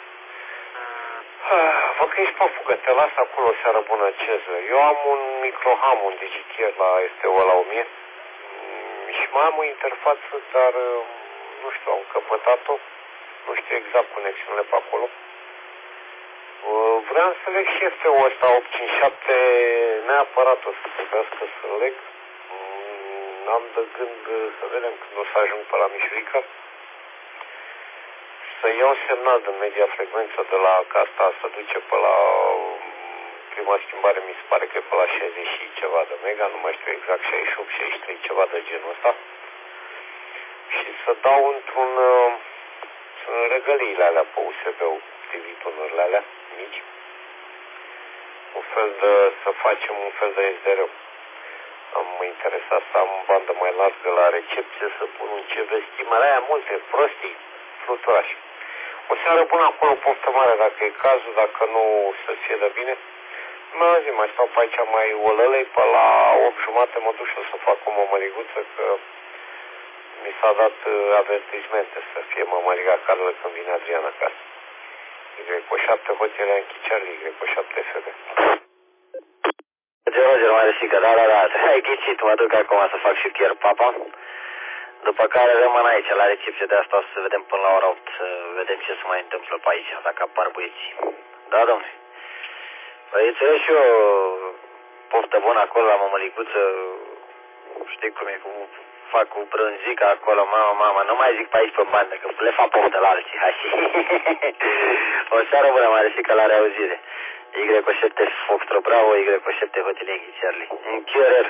S6: Văd că ești pe fugă, te las acolo, o seară bună, ceză. Eu am un microham, un digitier la S T O la o mie. Și mai am o interfață, dar nu știu, am căpătat-o. Nu știu exact conexiunile pe acolo. Vreau să leg și F T O-ul ăsta opt cinci șapte, neapărat o să trebuiască să leg. N-am de gând să vedem când o să ajung pe la Mișurica. Să iau semnal de media frecvență de la Casta, să duce pe la prima schimbare, mi se pare că e pe la șaizeci și ceva de mega, nu mai știu exact, șaizeci și opt șaizeci și trei, ceva de genul ăsta. Și să dau într-un, în regăliile alea pe U S B-ul, T V-tunurile alea mici. Un fel de, să facem un fel de S D R. Am interesat să am bandă mai largă la recepție, să pun un C V stimele aia multe, prostii, fluturași. O seară bună acolo, poftă mare dacă e cazul, dacă nu să fie de bine. Mi-a zis, mai stau pe aici mai olălei, pe la opt jumate mă duc și o să fac o mămăriguță, că mi s-a dat avertismente să fie mămăriga Carlă când vine Adrian acasă. Y cu șapte hotele în Charlie, Y cu șapte F B.
S3: Roger, mai răsică, da, da, da, ai ghicit, mă duc acum să fac și chiar papa. După care rămân aici, la recepție, de asta o să vedem până la ora opt, să vedem ce se mai întâmplă pe aici, dacă apar băieții. Da, domnule? Păi înțeleg și eu, poftă bună acolo la mămălicuță, știi cum e, cum fac cu brânzica acolo, mama, mama, nu mai zic pe aici pe bandă, că le fac poftă la alții, hai și... O seară bună, mai răsică, la reauzire. Y cu șapte Foxtrot Bravo, Y cu șapte Hotel Yankee Charlie. Închiorel.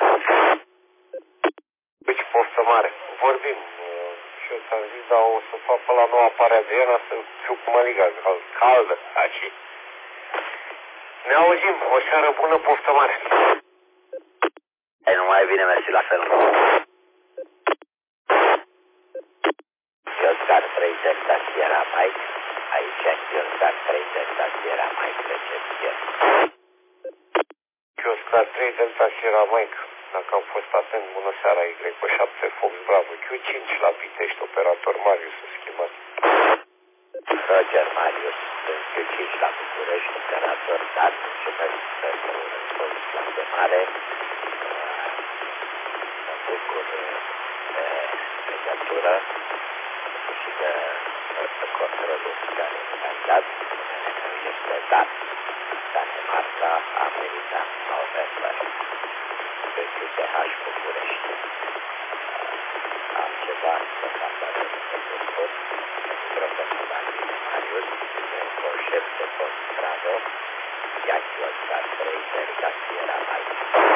S6: Deci poftă mare. Vorbim. Și eu ți-am zis, dar o să fac pe la noua apare Adriana să fiu cu măliga caldă. Aici. Ne auzim. O seară bună, poftă mare.
S3: Ei, numai bine, mersi la fel. Oscar trei Delta Sierra Mike. Aici, Oscar trei Delta Sierra Mike, recepție.
S6: Oscar trei Delta Sierra Mike. Dacă am fost atent, bună seara, Y cu șapte Fox Bravo, Q cinci la Pitești, operator Marius, schimbat.
S3: Roger Marius, Q cinci la București, operator dat, începem să răspuns la chemare. Mă bucur de legătură și de controlul care mi-a dat, este dat. Danemarca, America, November. P C H București. Am ceva să fac la răspunsul fost. Profesorul Andrei Marius, concept de post Bravo, Yankee Oscar trei, Delta Sierra Mike.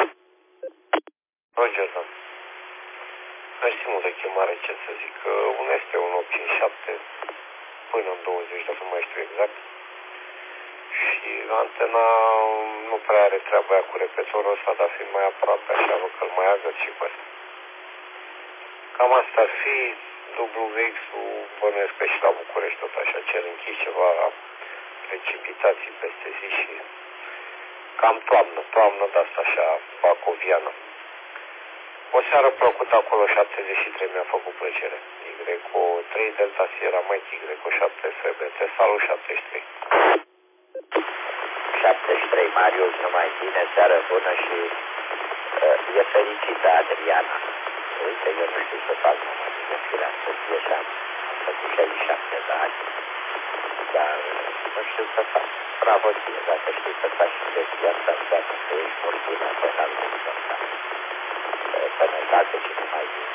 S6: Roger, domn. Mersi mult de chemare, ce să zic. Un este un opt cinci șapte până în douăzeci, dacă nu mai știu exact. Și antena nu prea are treaba aia cu repetorul ăsta, dar fiind mai aproape, așa văd că îl mai agăt și cu asta. Cam asta ar fi. W X-ul bănuiesc că și la București tot așa, cer închis ceva precipitații peste zi și cam toamnă, toamnă de asta așa bacoviană. O seară plăcută acolo, șaptezeci și trei mi-a făcut plăcere. Y cu trei Delta Sierra Mike, Y cu șapte F B T, salut șaptezeci și trei.
S3: șaptezeci și trei Marius, numai bine, seară bună și uh, e fericită Adriana. Uite, eu nu știu să fac numai bine firea să fie și am făcut șaizeci și șapte de ani, dar nu știu să fac. Bravo ție, dacă știi să faci și chestia asta, înseamnă că ești morțină pe înaltul ăsta. Sănătate și numai bine.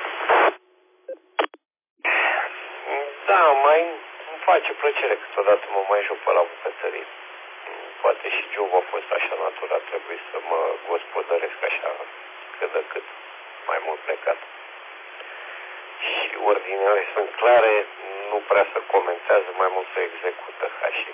S6: Da, mai îmi face plăcere câteodată mă mai joc pe la bucătărie. Poate și jobul a fost așa natural, trebuie să mă gospodăresc așa cât de cât, mai mult plecat. Și ordinele sunt clare, nu prea se comentează, mai mult se execută ca și.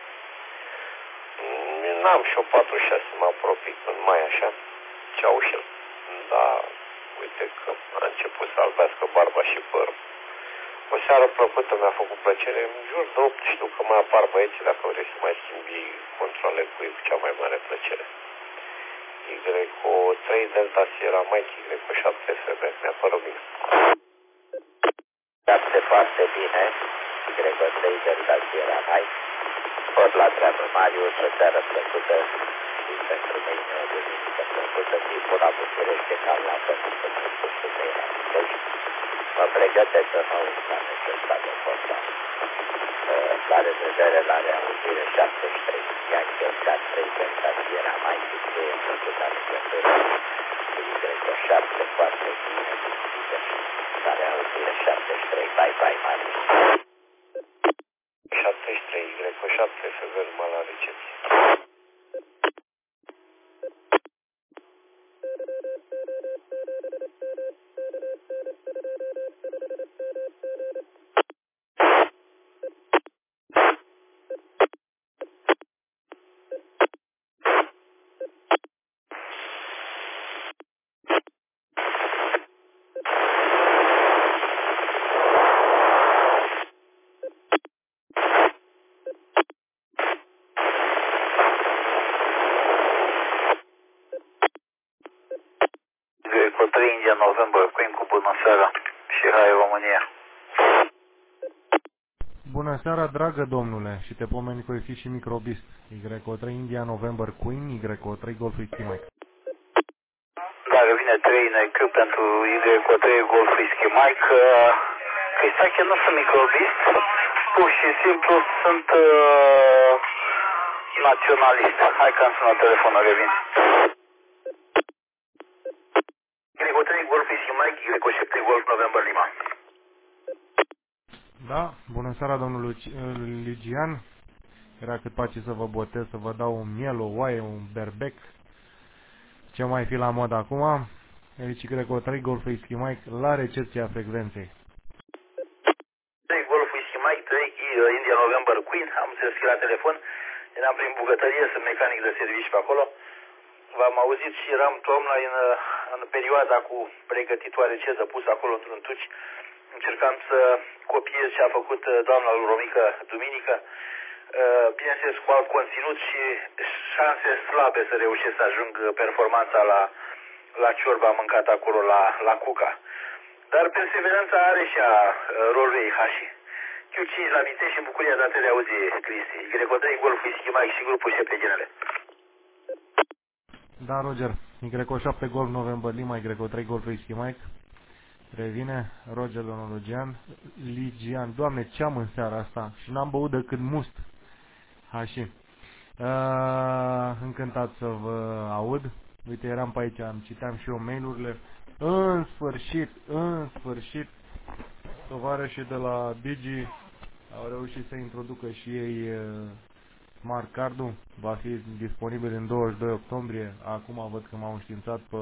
S6: N-am și o patruzeci și șase, mă apropii în mai așa, Ceaușel. Dar uite că a început să albească barba și părul. O seară plăcută, mi-a făcut plăcere. În jur de opt știu că mai apar băieții, dacă vrei să mai schimbi controle cu ei, cu cea mai mare plăcere. Y cu trei Delta Sierra Mike, Y cu șapte F B, mi-a părut bine.
S3: Foarte, foarte bine. Y cu trei Delta Sierra Mike. Tot la treabă, Marius, o seară plăcută și pentru mine o duminică plăcută. Timpul la București, cam la fel, până în sfârșit de era. Mă pregătesc să mă uit la necesitate de posta. La revedere, la reauzire, șaptezeci și trei. Yankee Oscar trei, Delta Sierra Mike, ce e făcut la legătură. Y cu șapte, foarte bine, bine. La reauzire, șaptezeci și trei. Bye, bye, Marius.
S6: șaptezeci și trei, Y cu șapte, F B numai la recepție.
S3: November Queen cu bună seara și hai România.
S7: Bună seara, dragă domnule, și te pomeni că fi și microbist. Y O trei India November Queen, Y O trei Golf Whisky Mike.
S3: Dacă vine trei în E Q pentru Y O trei Golf Whisky Mike, uh, Cristache, nu sunt microbist, pur și simplu sunt uh, naționalist. Hai că am sunat telefonul, revin. Y O trei Golf Whisky Mike, Y O șapte Golf November Lima.
S7: Da, bună seara, domnul Ligian. Era cât pace să vă botez, să vă dau un miel, o oaie, un berbec. Ce mai fi la mod acum? Aici Y O trei Golf Whisky Mike la recepția frecvenței.
S3: trei Golf Whisky Mike, trei India November Queen. Am înțeles că la telefon. Eram prin bucătărie, sunt mecanic de serviciu pe acolo. V-am auzit și eram toamna în, în perioada cu pregătitoare ce de pus acolo într-un tuci. Încercam să copiez ce a făcut doamna lui Romică duminică. Bineînțeles cu alt conținut și șanse slabe să reușesc să ajung performanța la, la ciorba mâncată acolo la, la Cuca. Dar perseverența are și a rolul ei Hashi. Q cinci la Vitești și bucuria de a te reauzi, Cristi. Y O trei Golf Whisky Mike și grupul șapte genele.
S7: Da, Roger. Y O șapte Golf November Lima, Y O trei Golf Whisky Mike. Revine Roger, domnul Ligian. Ligian, Doamne, ce am în seara asta? Și n-am băut decât must. Hași. Uh, încântat să vă aud. Uite, eram pe aici, am citeam și eu mail-urile. În sfârșit, în sfârșit, tovarășii de la Digi au reușit să introducă și ei uh, Smart Card-ul. Va fi disponibil în douăzeci și doi octombrie. Acum văd că m-au înștiințat pe,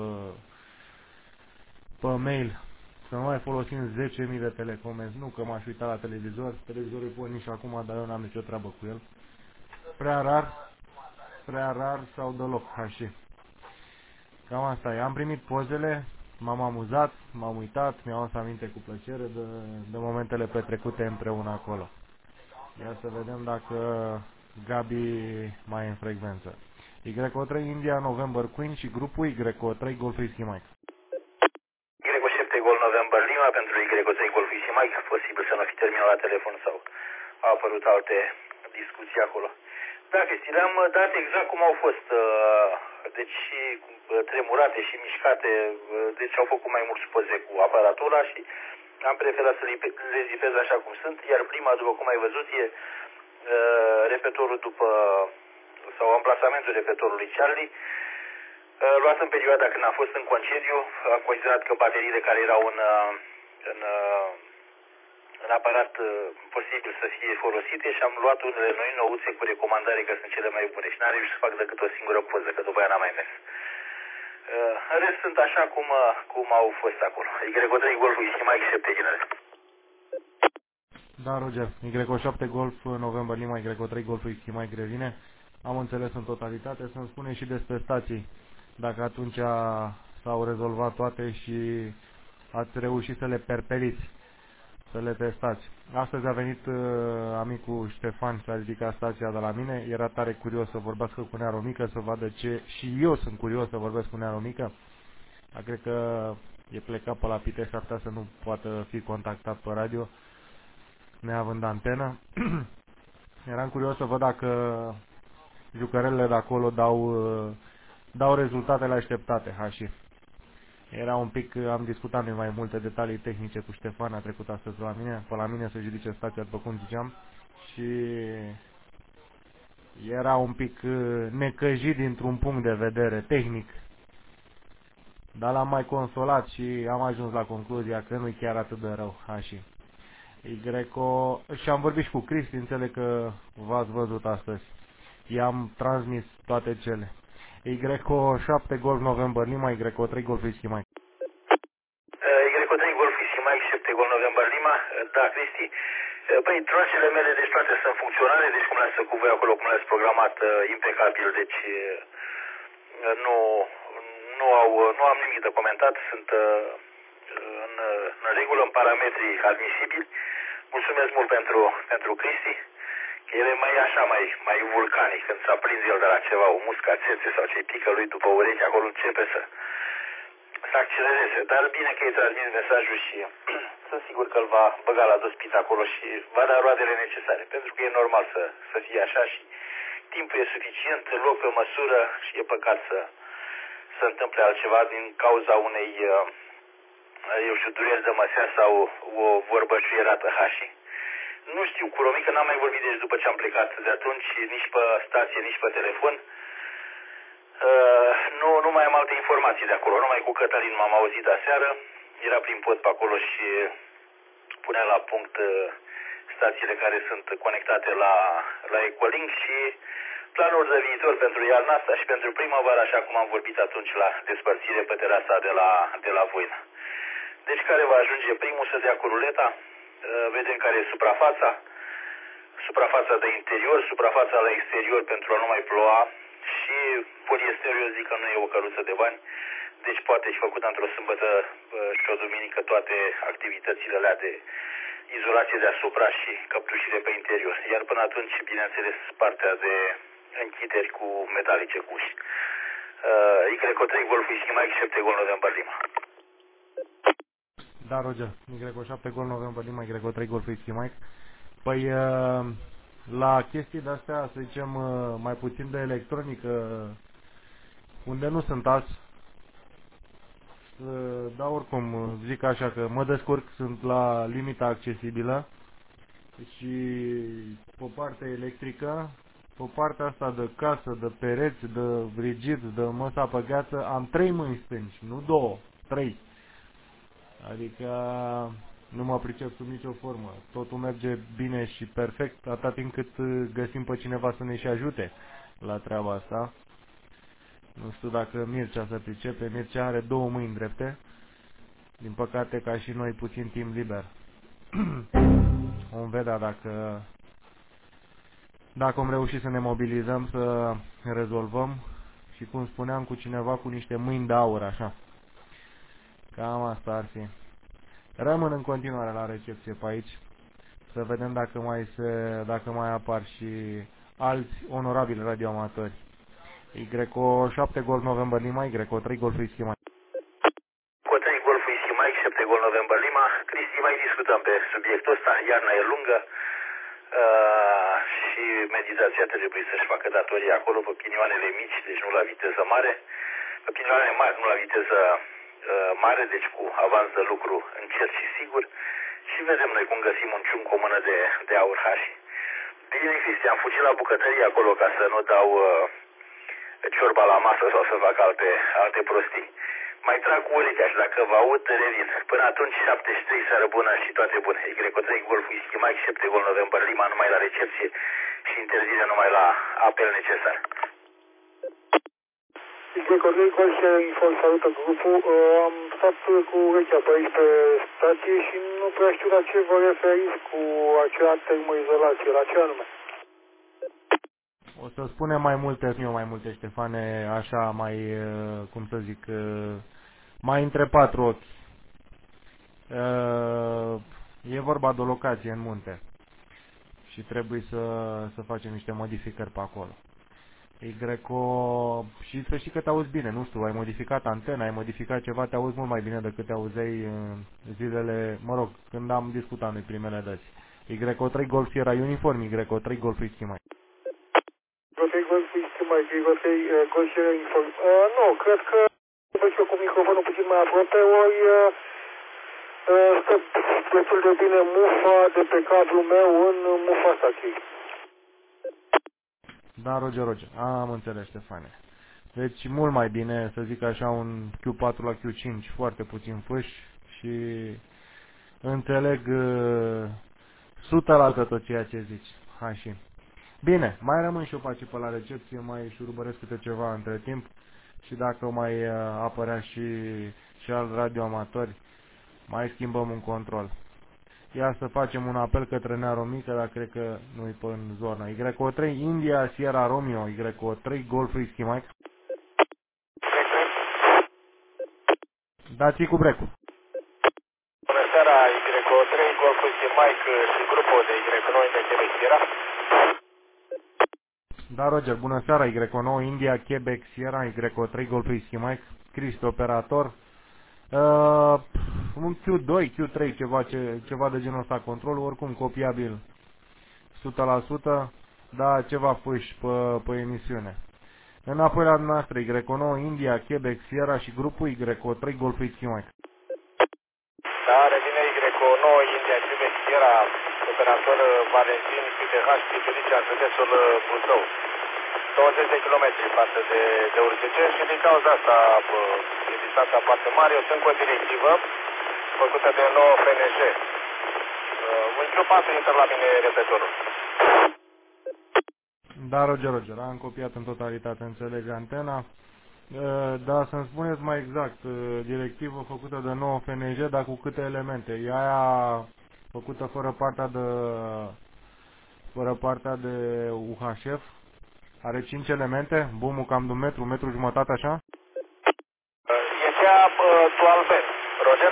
S7: pe mail să nu mai folosim zece mii de telecomenzi. Nu că m-aș uita la televizor. Televizorul pun nici acum, dar eu n-am nicio treabă cu el. Prea rar, prea rar sau deloc, hași. Cam asta e. Am primit pozele, m-am amuzat, m-am uitat, mi-am adus aminte cu plăcere de, de momentele petrecute împreună acolo. Ia să vedem dacă Gabi mai e în frecvență. Y O trei India November Queen și grupul Y O trei Golf Whisky Mike.
S3: Y O șapte Golf November Lima pentru Y O trei Golf Whisky Mike. Posibil să nu fi terminat la telefon sau au apărut alte discuții acolo. Da, Cristi, le-am dat exact cum au fost. Deci tremurate și mișcate. Deci au făcut mai mulți poze cu aparatura și am preferat să le zipez așa cum sunt. Iar prima, după cum ai văzut, e repetorul după, sau amplasamentul repetorului Charlie. Luat în perioada când am fost în concediu, am considerat că bateriile care erau în, în, în aparat posibil să fie folosite și am luat unele noi nouțe cu recomandare că sunt cele mai bune și n-am reușit să fac decât o singură poză, că după aia n-am mai mers. În rest sunt așa cum, cum au fost acolo. Y O trei Golf Whisky Mike șapte genere.
S7: Da, Roger. Y O șapte Golf November Lima, Y O trei Golf Whisky Mike revine. Am înțeles în totalitate. Să-mi spune și despre stații. Dacă atunci s-au rezolvat toate și ați reușit să le perpeliți, să le testați. Astăzi a venit uh, amicul Ștefan să a ridicat stația de la mine. Era tare curios să vorbească cu Nea Romică, să vadă ce... Și eu sunt curios să vorbesc cu Nea Romică. Dar cred că e plecat pe la Pitești, ar putea să nu poată fi contactat pe radio, neavând antenă. Eram curios să văd dacă jucărelele de acolo dau, uh, dau rezultatele așteptate, hași. Era un pic, am discutat noi mai multe detalii tehnice cu Ștefan, a trecut astăzi la mine, pe la mine să judice stația, după cum ziceam, și era un pic necăjit dintr-un punct de vedere tehnic, dar l-am mai consolat și am ajuns la concluzia că nu-i chiar atât de rău, așa. Y-o... Și am vorbit și cu Cristi, înțeleg că v-ați văzut astăzi. I-am transmis toate cele. Y-o șapte Golf November Lima, Y-o trei Golf Whisky Mike.
S3: Y-o trei Golf Whisky Mike, șapte Golf November Lima. Da, Cristi. Păi, trasele mele, deci toate sunt funcționale, deci cum le-ați făcut voi acolo, cum le-ați programat, impecabil, deci nu, nu, au, nu am nimic de comentat, sunt în, în regulă, în parametrii admisibili. Mulțumesc mult pentru, pentru Cristi. El e mai așa, mai, mai vulcanic, când s-a prins el de la ceva, o muscă, țețe sau ce pică lui după urechi, acolo începe să, să accelereze, dar bine că îi transmit mesajul și sunt sigur că îl va băga la dospit acolo și va da roadele necesare, pentru că e normal să, să fie așa și timpul e suficient, loc pe măsură și e păcat să se întâmple altceva din cauza unei, eu știu, dureri de măsea sau o vorbă șuierată hașii. Nu știu, cu Romica n-am mai vorbit deci după ce am plecat de atunci, nici pe stație, nici pe telefon. Uh, nu, nu mai am alte informații de acolo, numai cu Cătălin m-am auzit aseară, era prin pod pe acolo și punea la punct uh, stațiile care sunt conectate la, la Ecolink și planuri de viitor pentru iarna asta și pentru primăvară, așa cum am vorbit atunci la despărțire pe terasa de la, de la Voina. Deci care va ajunge primul să dea cu ruleta, uh, vedem care e suprafața, suprafața de interior, suprafața la exterior pentru a nu mai ploua și poliesterul, eu zic că nu e o căruță de bani, deci poate și făcut într-o sâmbătă uh, și o duminică toate activitățile alea de izolație deasupra și căptușire pe interior. Iar până atunci, bineînțeles, partea de închideri cu metalice cu uși. Uh, Y O trei Golf Whisky Mike șapte Gol November Lima.
S7: Da, Roger. Y O șapte Gol November Lima, Y O trei Golf Whisky Mike. Păi, uh, la chestii de-astea, să zicem, uh, mai puțin de electronică, unde nu sunt azi, uh, dar oricum, zic așa că mă descurc, sunt la limita accesibilă și pe partea electrică, pe partea asta de casă, de pereți, de rigid, de măsa pe gheață, am trei mâini stângi, nu două, trei. Adică nu mă pricep sub nicio formă. Totul merge bine și perfect atât timp cât găsim pe cineva să ne și ajute la treaba asta. Nu știu dacă Mircea se pricepe. Mircea are două mâini drepte. Din păcate, ca și noi, puțin timp liber. Vom vedea dacă dacă vom reuși să ne mobilizăm, să rezolvăm și, cum spuneam, cu cineva cu niște mâini de aur, așa. Cam asta ar fi. Rămân în continuare la recepție pe aici, să vedem dacă mai, se, dacă mai apar și alți onorabili radioamatori. Y O șapte Golf November Lima, Y O trei Golf Whisky Mike.
S3: Y O trei Golf Whisky Mike, șapte Golf November Lima. Cristi, mai discutăm pe subiectul ăsta, iarna e lungă uh, și meditația trebuie să-și facă datoria acolo pe pinioanele mici, deci nu la viteză mare, pe pinioanele mari, nu la viteză mare, deci cu avans de lucru încet și sigur și vedem noi cum găsim un ciun cu o mână de, de aur hași. Bine, Cristi, am fugit la bucătărie acolo ca să nu dau uh, ciorba la masă sau să fac alte, alte prostii. Mai trag cu urechea și dacă vă aud, revin. Până atunci, șaptezeci și trei, seară bună și toate bune. Y O trei Golf Whisky Mike, șapte Gol November Lima, numai la recepție și interzire numai la apel necesar.
S5: Y O trei Golf Info, salută grupul. Am stat cu urechea pe aici pe stație și nu prea știu la ce vă referiți cu acea termoizolație, la ce anume?
S7: O să spunem mai multe, nu mai multe, Ștefane, așa mai, cum să zic, mai între patru ochi. E vorba de o locație în munte și trebuie să, să facem niște modificări pe acolo. Y și să știi că te auzi bine, nu știu, ai modificat antena, ai modificat ceva, te auzi mult mai bine decât te auzeai în zilele, mă rog, când am discutat noi primele dăți. Y O trei Golf Sierra Uniform, Y O trei Golf Whisky Mike.
S5: Y O trei Golf Whisky Mike, Y O trei Golf Sierra Uniform. Uh, nu, cred că trebuie eu cu microfonul puțin mai aproape, ori uh, stă destul de bine mufa de pe cablul meu în mufa asta, chiar.
S7: Da, Roger, Roger. Am înțeles, Ștefane. Deci mult mai bine, să zic așa, un Q patru la Q cinci, foarte puțin fâși și înțeleg uh, sută la sută tot ceea ce zici. Hai și. Bine, mai rămân și eu pe pe la recepție, mai șurubăresc câte ceva între timp și dacă mai uh, apărea și, și al radioamatori, mai schimbăm un control. Ia să facem un apel către Nea Romică, dar cred că nu-i pe în zona. Y O trei India Sierra Romeo, Y O trei Golf Whisky Mike. Dați-i cu brecul.
S6: Bună seara, Y O trei Golf Whisky Mike și grupul de Y nouă India Quebec Sierra.
S7: Da, Roger, bună seara, Y nouă India Quebec Sierra, Y O trei Golf Whisky Mike, Cristi operator. Uh, un Q doi, Q trei, ceva, ce, ceva de genul ăsta controlul, oricum copiabil o sută la sută, da, ceva fâși pe, pe emisiune. Înapoi la noastră, Y nouă, India, Quebec, Sierra și grupul Y trei Golf Whisky Mike.
S6: Da, revine Y nouă, India, Quebec, Sierra, operator Valentin, Q T H, Tbilisi, județul Buzău. douăzeci de kilometri față de, de U R G C și din cauza asta e distanța foarte mare. Eu sunt cu o directivă făcută de nouă F N J. În Q patru intră la mine repetorul.
S7: Da, Roger, Roger, am copiat în totalitate, înțeleg antena. Da, să-mi spuneți mai exact, directivă făcută de nouă F N J, dar cu câte elemente? E aia făcută fără partea de, fără partea de U H F? Are cinci elemente? Bumul cam de un metru, un metru jumătate, așa?
S6: E cea dual B, Roger?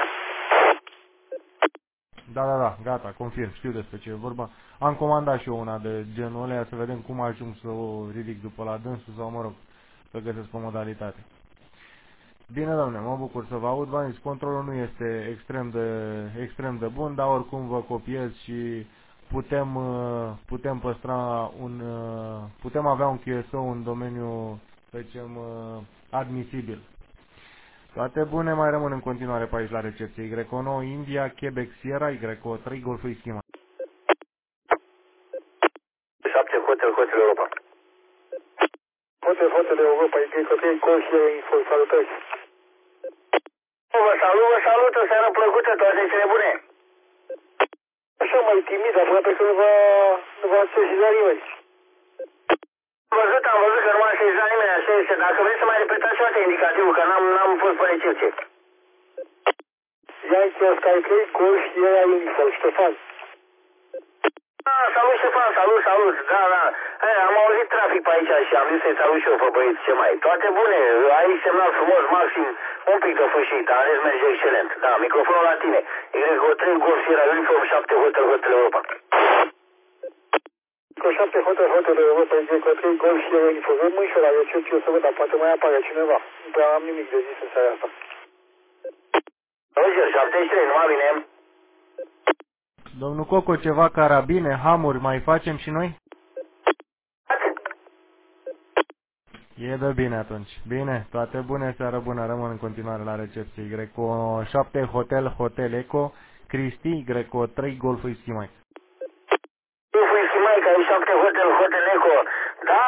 S7: Da, da, da, gata, confirm, știu despre ce e vorba. Am comandat și eu una de genul ăla, să vedem cum ajung să o ridic după la dânsul sau, mă rog, să găsesc o modalitate. Bine, domne, mă bucur să vă aud, v-am zis, controlul nu este extrem de, extrem de bun, dar oricum vă copiez și putem, putem păstra un, putem avea un Q S O în domeniu, să zicem, admisibil. Toate bune, mai rămân în continuare pe aici la recepție. Y nouă, India, Quebec, Sierra, Y trei Golf Whisky Mike.
S3: șapte, Hotel, Hotel Europa.
S5: Hotel, Hotel Europa, Y trei Golf Sierra Info, salutări.
S3: Vă salut, vă salut, o seară plăcută, toate cele bune.
S5: Așa mai timid, aproape că nu va, nu va sesizat nimeni.
S3: Am văzut, am văzut că nu m-a sesizat nimeni, așa este. Dacă vreți să mai repetați o dată indicativul, că n-am fost pe recepție.
S5: Yankee Oscar trei Golf Sierra Info, Ștefan.
S3: Ah, salut Ștefan, salut, salut, da, da. Hai, am auzit trafic pe aici și am zis să-i salut și eu pe băieți, ce mai. Toate bune, ai semnal frumos, maxim, un pic de fâșit, dar rest merge excelent. Da, microfonul la tine. Y trei Golf Sierra Uniform șapte Hotel Hotel Europa.
S5: Cu șapte Hotel Hotel Europa, Y trei Golf Sierra Info. Vă mâini și la recepție, o să văd, dar poate mai apare cineva. Nu prea am nimic de zis în seara asta.
S3: Roger, șaptezeci și trei, numai bine.
S7: Domnul Coco, ceva carabine, hamuri, mai facem și noi? E de bine atunci. Bine, toate bune, seară bună, rămân în continuare la recepție. Y șapte Hotel Hotel Eco, Cristi, Y trei Golf Whisky Mike.
S3: Golf Whisky Mike, ai șapte Hotel Hotel Eco. Da?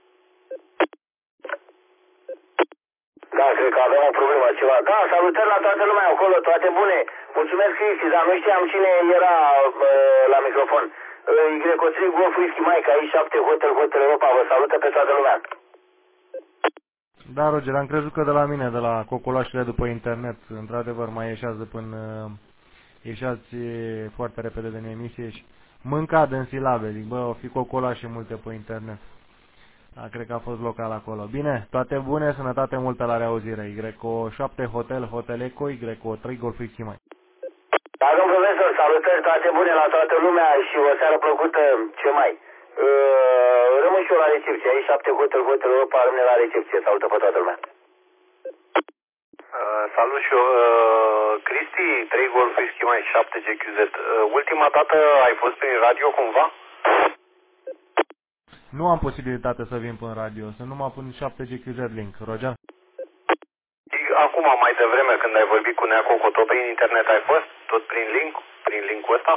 S3: Da, cred că avem o problemă, ceva. Da, salutări la toată lumea acolo, toate bune. Mulțumesc, Cristi, dar nu știam cine era uh, la microfon. Uh, Y trei Golf Whisky Mike, ai șapte Hotel Hotel Europa, vă salută pe toată lumea.
S7: Da, Roger, am crezut că de la mine, de la cocolașele după internet, într-adevăr, mai ieșeați de până, ieșeați foarte repede din emisie și mâncat în silabe, zic, bă, o fi cocolașe multe pe internet. Da, cred că a fost local acolo. Bine, toate bune, sănătate multă la reauzire. Y șapte Hotel Hotel Eco, Y trei Golf Whisky Mike.
S3: Da, domnul profesor, salutări, toate bune la toată lumea și o seară plăcută, ce mai. Uh, rămân și eu la recepție, aici șapte Hotel Hotel Europa, rămâne la recepție, salută pe toată lumea. Uh, salut și eu, uh, Cristi, trei Golf Whisky Mike, șapte G Q Z. Uh, ultima dată ai fost prin radio cumva?
S7: Nu am posibilitate să vin până radio, sunt numai până șapte G Q Z link. Roger?
S1: Acum, mai devreme, când ai vorbit cu Nea Coco, tot prin internet ai fost? Tot prin link? Prin link-ul ăsta?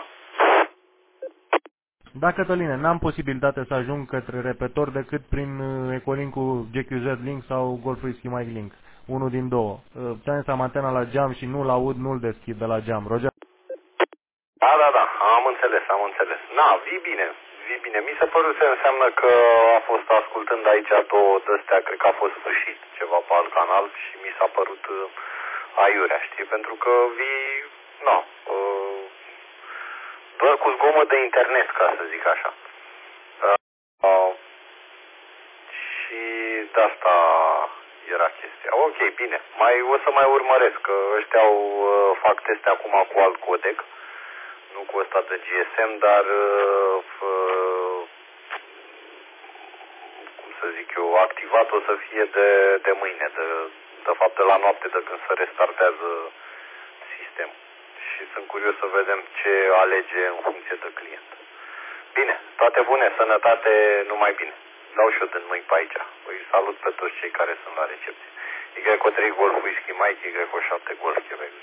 S7: Da, Cătăline, n-am posibilitate să ajung către repetor decât prin Ecolink-ul G Q Z link sau Golf Whisky Mike link. Unul din două. Ți-am am antena la geam și nu-l aud, nu-l deschid de la geam. Roger?
S1: Da, da, da, am înțeles, am înțeles. Na, vii bine, vii bine. Mi se păruse, înseamnă că a fost ascultând aici două de-astea, cred că a fost sfârșit ceva pe alt canal și mi s-a părut uh, aiurea, știi? Pentru că vii, na, uh, doar cu zgomot de internet, ca să zic așa. Uh, uh, și de asta era chestia. Ok, bine, mai o să mai urmăresc, că ăștia au, uh, fac teste acum cu alt codec. Nu cu ăsta de G S M, dar uh, uh, cum să zic eu, activat o să fie de, de mâine, de, de fapt de la noapte de când se restartează sistemul. Și sunt curios să vedem ce alege în funcție de client. Bine, toate bune, sănătate, numai bine. Dau și eu din mâini pe aici. Îi salut pe toți cei care sunt la recepție. Y trei Golf Whisky Mike, Y șapte Golf Quebec.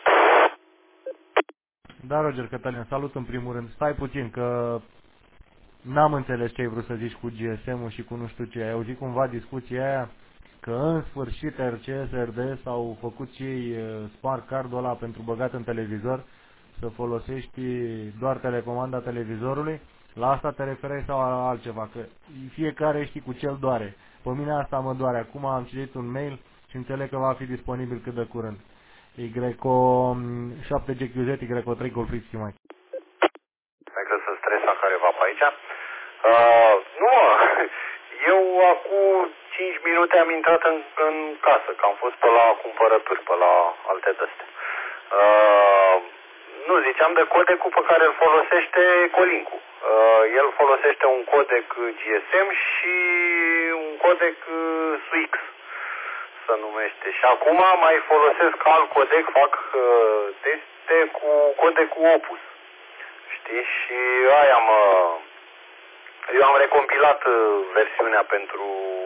S7: Da, Roger Cătălin, salut în primul rând. Stai puțin, că n-am înțeles ce ai vrut să zici cu G S M-ul și cu nu știu ce. Ai auzit cumva discuția aia că în sfârșit R C S, R D S au făcut și ei smart card-ul ăla pentru băgat în televizor, să folosești doar telecomanda televizorului? La asta te referai sau la altceva? Că fiecare știi cu ce-l doare. Pe mine asta mă doare. Acum am citit un mail și înțeleg că va fi disponibil cât de curând. Y șapte G Q Z, Y trei Golf Whisky Mike.
S1: Hai că să stresa careva pe aici. Uh, nu, eu acum cinci minute am intrat în, în casă, că am fost pe la cumpărături, pe la alte de-astea. Uh, nu, ziceam de codecul pe care îl folosește Colincu. Uh, el folosește un codec G S M și un codec uh, S U X se numește. Și acum mai folosesc alt codec, fac uh, teste cu codecul Opus. Știi? Și aia mă... Eu am recompilat uh, versiunea pentru,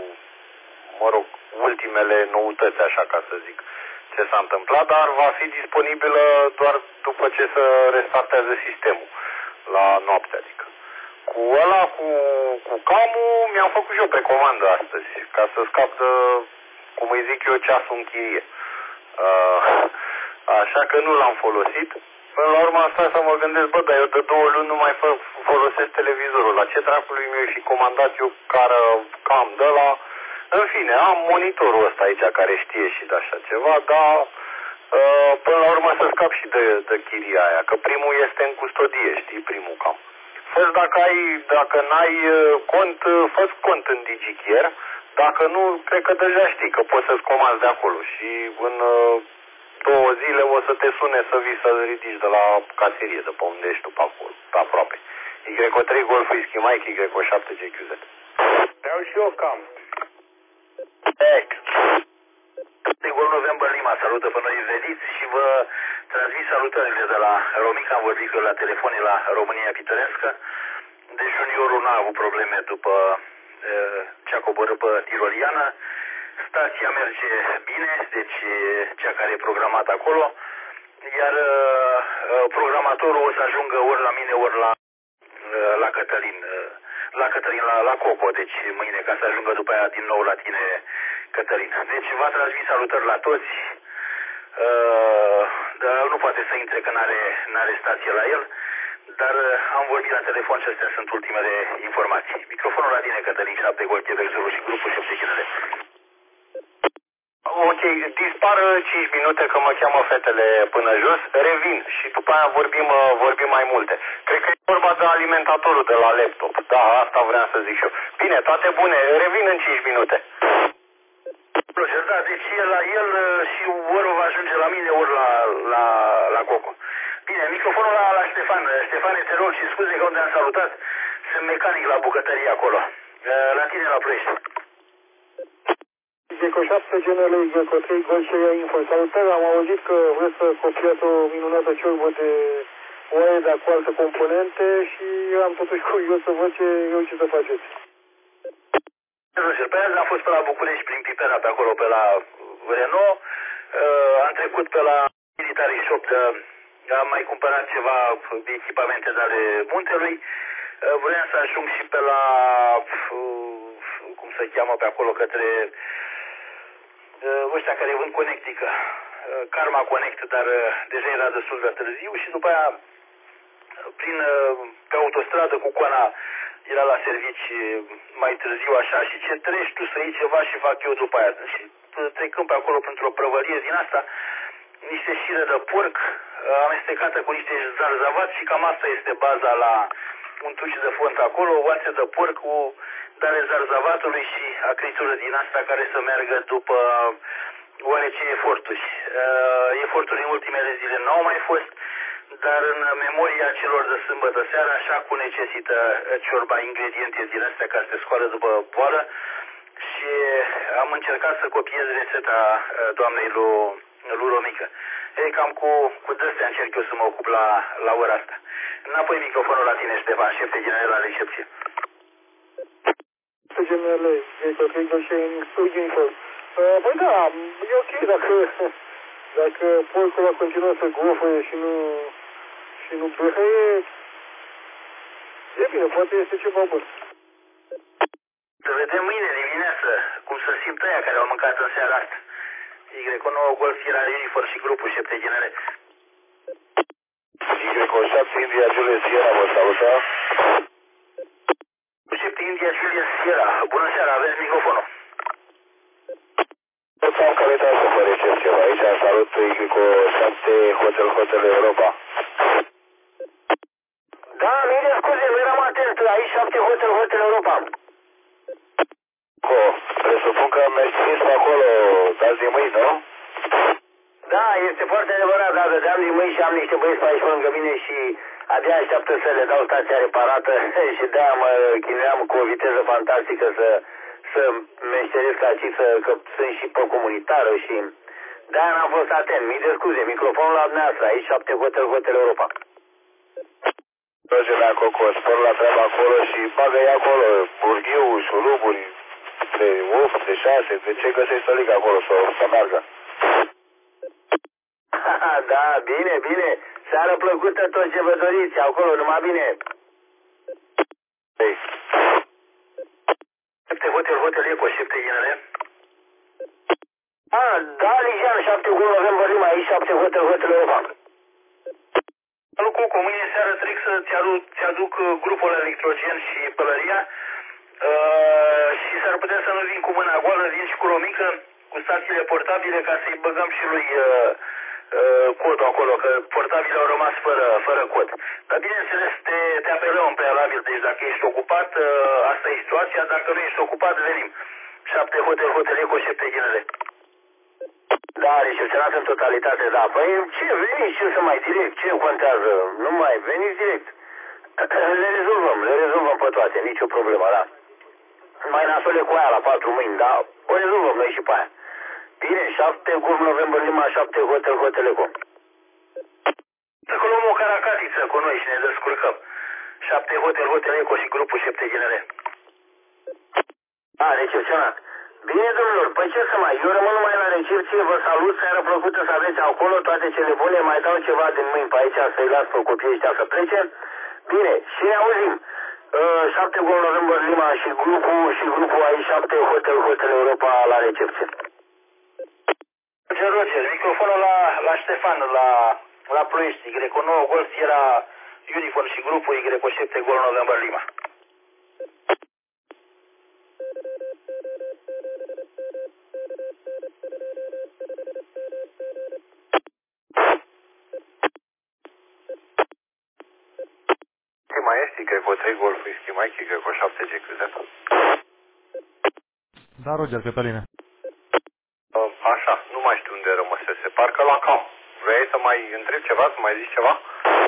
S1: mă rog, ultimele noutăți, așa ca să zic, ce s-a întâmplat, dar va fi disponibilă doar după ce se restartează sistemul, la noapte, adică. Cu ăla, cu, cu camul, mi-am făcut și eu pe comandă astăzi, ca să scap de, cum îi zic eu, ceasul în chirie. Uh, așa că nu l-am folosit. Până la urmă asta să mă gândesc, bă, dar eu de două luni nu mai folosesc televizorul. La ce dracului mi-o și comandat eu care cam de la... În fine, am monitorul ăsta aici care știe și de așa ceva, dar uh, până la urmă să scap și de, de chiria aia, că primul este în custodie, știi, primul cam. Fă-ți dacă ai, dacă n-ai cont, fă-ți cont în DigiCare, dacă nu, cred că deja știi că poți să-ți comanzi de acolo și în uh, două zile o să te sune să vii să ridici de la caserie, de pe unde ești tu pe acolo, pe aproape. Y trei Golf Whisky Mike, Y șapte G Q Z.
S8: Vreau și eu cam.
S3: Sigur November Lima salută pe noi veniți și vă transmit salutările de la Romica, am vorbit eu la telefon la România Pitorescă. Deci juniorul n-a avut probleme după uh, ce a coborât pe Tiroliană. Stația merge bine, deci cea care e programată acolo, iar uh, programatorul o să ajungă ori la mine, ori la, uh, la Cătălin, uh, la Cătălin, la, la Coco, deci mâine, ca să ajungă după aia din nou la tine, Cătălin. Deci v-a transmis salutări la toți, uh, dar nu poate să intre că n-are, n-are stație la el, dar uh, am vorbit la telefon și astea sunt ultimele informații. Microfonul la tine, Cătălin, șapte Golf Quebec zero și grupul șapte Chinele.
S1: Ok, dispar cinci minute că mă cheamă fetele până jos, revin și după aia vorbim, vorbim mai multe. Cred că e vorba de alimentatorul de la laptop. Da, asta vreau să zic și eu. Bine, toate bune, revin în cinci minute.
S3: Roger, da, deci el la el și ori va ajunge la mine, ori la, la, la Coco. Bine, microfonul la, la Ștefan. Ștefan, te rog și scuze că unde am salutat. Sunt mecanic la bucătărie acolo. La tine la Ploiești.
S5: Y șapte G N L, Y trei Golf Info. Salutare, am auzit că vreți să copiați o minunată ciorbă de oaie de alte componente și am totuși curios să văd ce eu ce să faceți.
S3: Roger, pe azi am fost pe la București prin Pipera, pe acolo, pe la Renault. Uh, am trecut pe la Military Shop, de, am mai cumpărat ceva de echipamente de ale Muntelui. Uh, vreau să ajung și pe la, uh, cum se cheamă pe acolo, către uh, ăștia care vând Connectică, uh, Karma Connect, dar uh, deja era destul de târziu și după aia prin, uh, pe autostradă cu Coana era la servici mai târziu așa și ce treci tu să iei ceva și fac eu după aia. Și trecând pe acolo printr-o prăvălie din asta, niște șire de porc amestecată cu niște zarzavat și cam asta este baza la un tuci de font acolo, oase de porc cu dare zarzavatului și acritură din asta care să meargă după oarece eforturi. Eforturi în ultimele zile nu au mai fost, dar în memoria celor de sâmbătă seara, așa cum necesită ciorba ingrediente din astea ca să se scoală după boală și și am încercat să copiez rețeta doamnei lui, lui Romică. Ei, cam cu, cu dăstea încerc eu să mă ocup la, la ora asta. Înapoi microfonul la tine, Ștefan, șef de general la recepție.
S5: Pe general, este ok, și în uniform. Păi da, e ok dacă, dacă polcul continuă să gofăie și nu, și nu behăie, e bine, poate este ceva bun.
S3: Să vedem mâine dimineață cum se simt aia care au mâncat în seara asta. Y nouă Golf Sierra Uniform și grupul șef de general.
S6: Y șapte India Julius Sierra, vă salută.
S3: șapte India Julius Sierra, bună seara, aveți microfonul.
S6: Tot am calitate pe recepție, aici salut Y șapte Hotel Hotel Europa.
S3: Da, mire, scuze, nu eram atent, aici șapte Hotel Hotel Europa.
S6: Co, presupun că mi-ați trimis pe acolo, dați din mâini, nu?
S3: Da, este foarte adevărat, dar dădeam din mâini și am niște băieți pe aici lângă mine și abia așteaptă să le dau stația reparată și de-aia mă chinuiam cu o viteză fantastică să, să meșteresc aici, să, că sunt și pe comunitară și de-aia n-am fost atent. Mii de scuze, microfonul la dumneavoastră, aici șapte Hotel Hotel Europa.
S6: Merge la Coco, spor la treaba acolo și bagă-i acolo, burghiu, șuruburi, de opt, de șase, de ce găsești să ligă acolo să, să meargă?
S3: Da, bine, bine. Seară plăcută tot ce vă doriți acolo, numai bine.
S6: Ei.
S3: șapte Hotel Hotel Eco, șapte generale. Ah, da, Ligian, șapte November Lima, aici șapte Hotel Hotel Europa. Salut, Coco, mâine seară trec să-ți aduc, aduc grupul electrogen și pălăria uh, și s-ar putea să nu vin cu mâna goală, vin și cu Romică, cu stațiile portabile ca să-i băgăm și lui uh, uh, codul acolo, că portabile au rămas fără, fără cod. Dar bineînțeles te, te apelăm în prealabil, deci dacă ești ocupat, uh, asta e situația, dacă nu ești ocupat, venim. șapte Hotel Hotel Eco, șapte generale. Da, recepționat în totalitate, da. Păi ce, veniți, ce să mai direct, ce contează? Nu mai, veniți direct. Le rezolvăm, le rezolvăm pe toate, nicio problemă, da. Mai nasole cu aia la patru mâini, da, o rezolvăm noi și pe aia. Bine, șapte Golf November Lima, șapte Hotel Hotel Eco. Să luăm o caracatiță cu noi și ne descurcăm. șapte Hotel Hotel Eco și grupul șapte generale. A, recepționat. Bine, domnilor, păi ce să mai, eu rămân numai la recepție, vă salut, seară plăcută să aveți acolo toate cele bune, mai dau ceva din mâini pe aici să-i las pe copiii ăștia să plece. Bine, și ne auzim. Uh, șapte Golf November Lima și grupul, și grupul aici, șapte Hotel Hotel Europa la recepție. Roger, Roger, microfonul la, la Ștefan, la, la Ploiești, Y nouă Golf Sierra Uniform și grupul Y șapte Golf November Lima.
S6: Mai ești, cred că trei Golf Whisky Mike, cred că șapte G Q Z.
S7: Da, Roger, Cătăline.
S1: Așa, nu mai știu unde rămăsese, parcă la cam. Vrei să mai întrebi ceva, să mai zici ceva?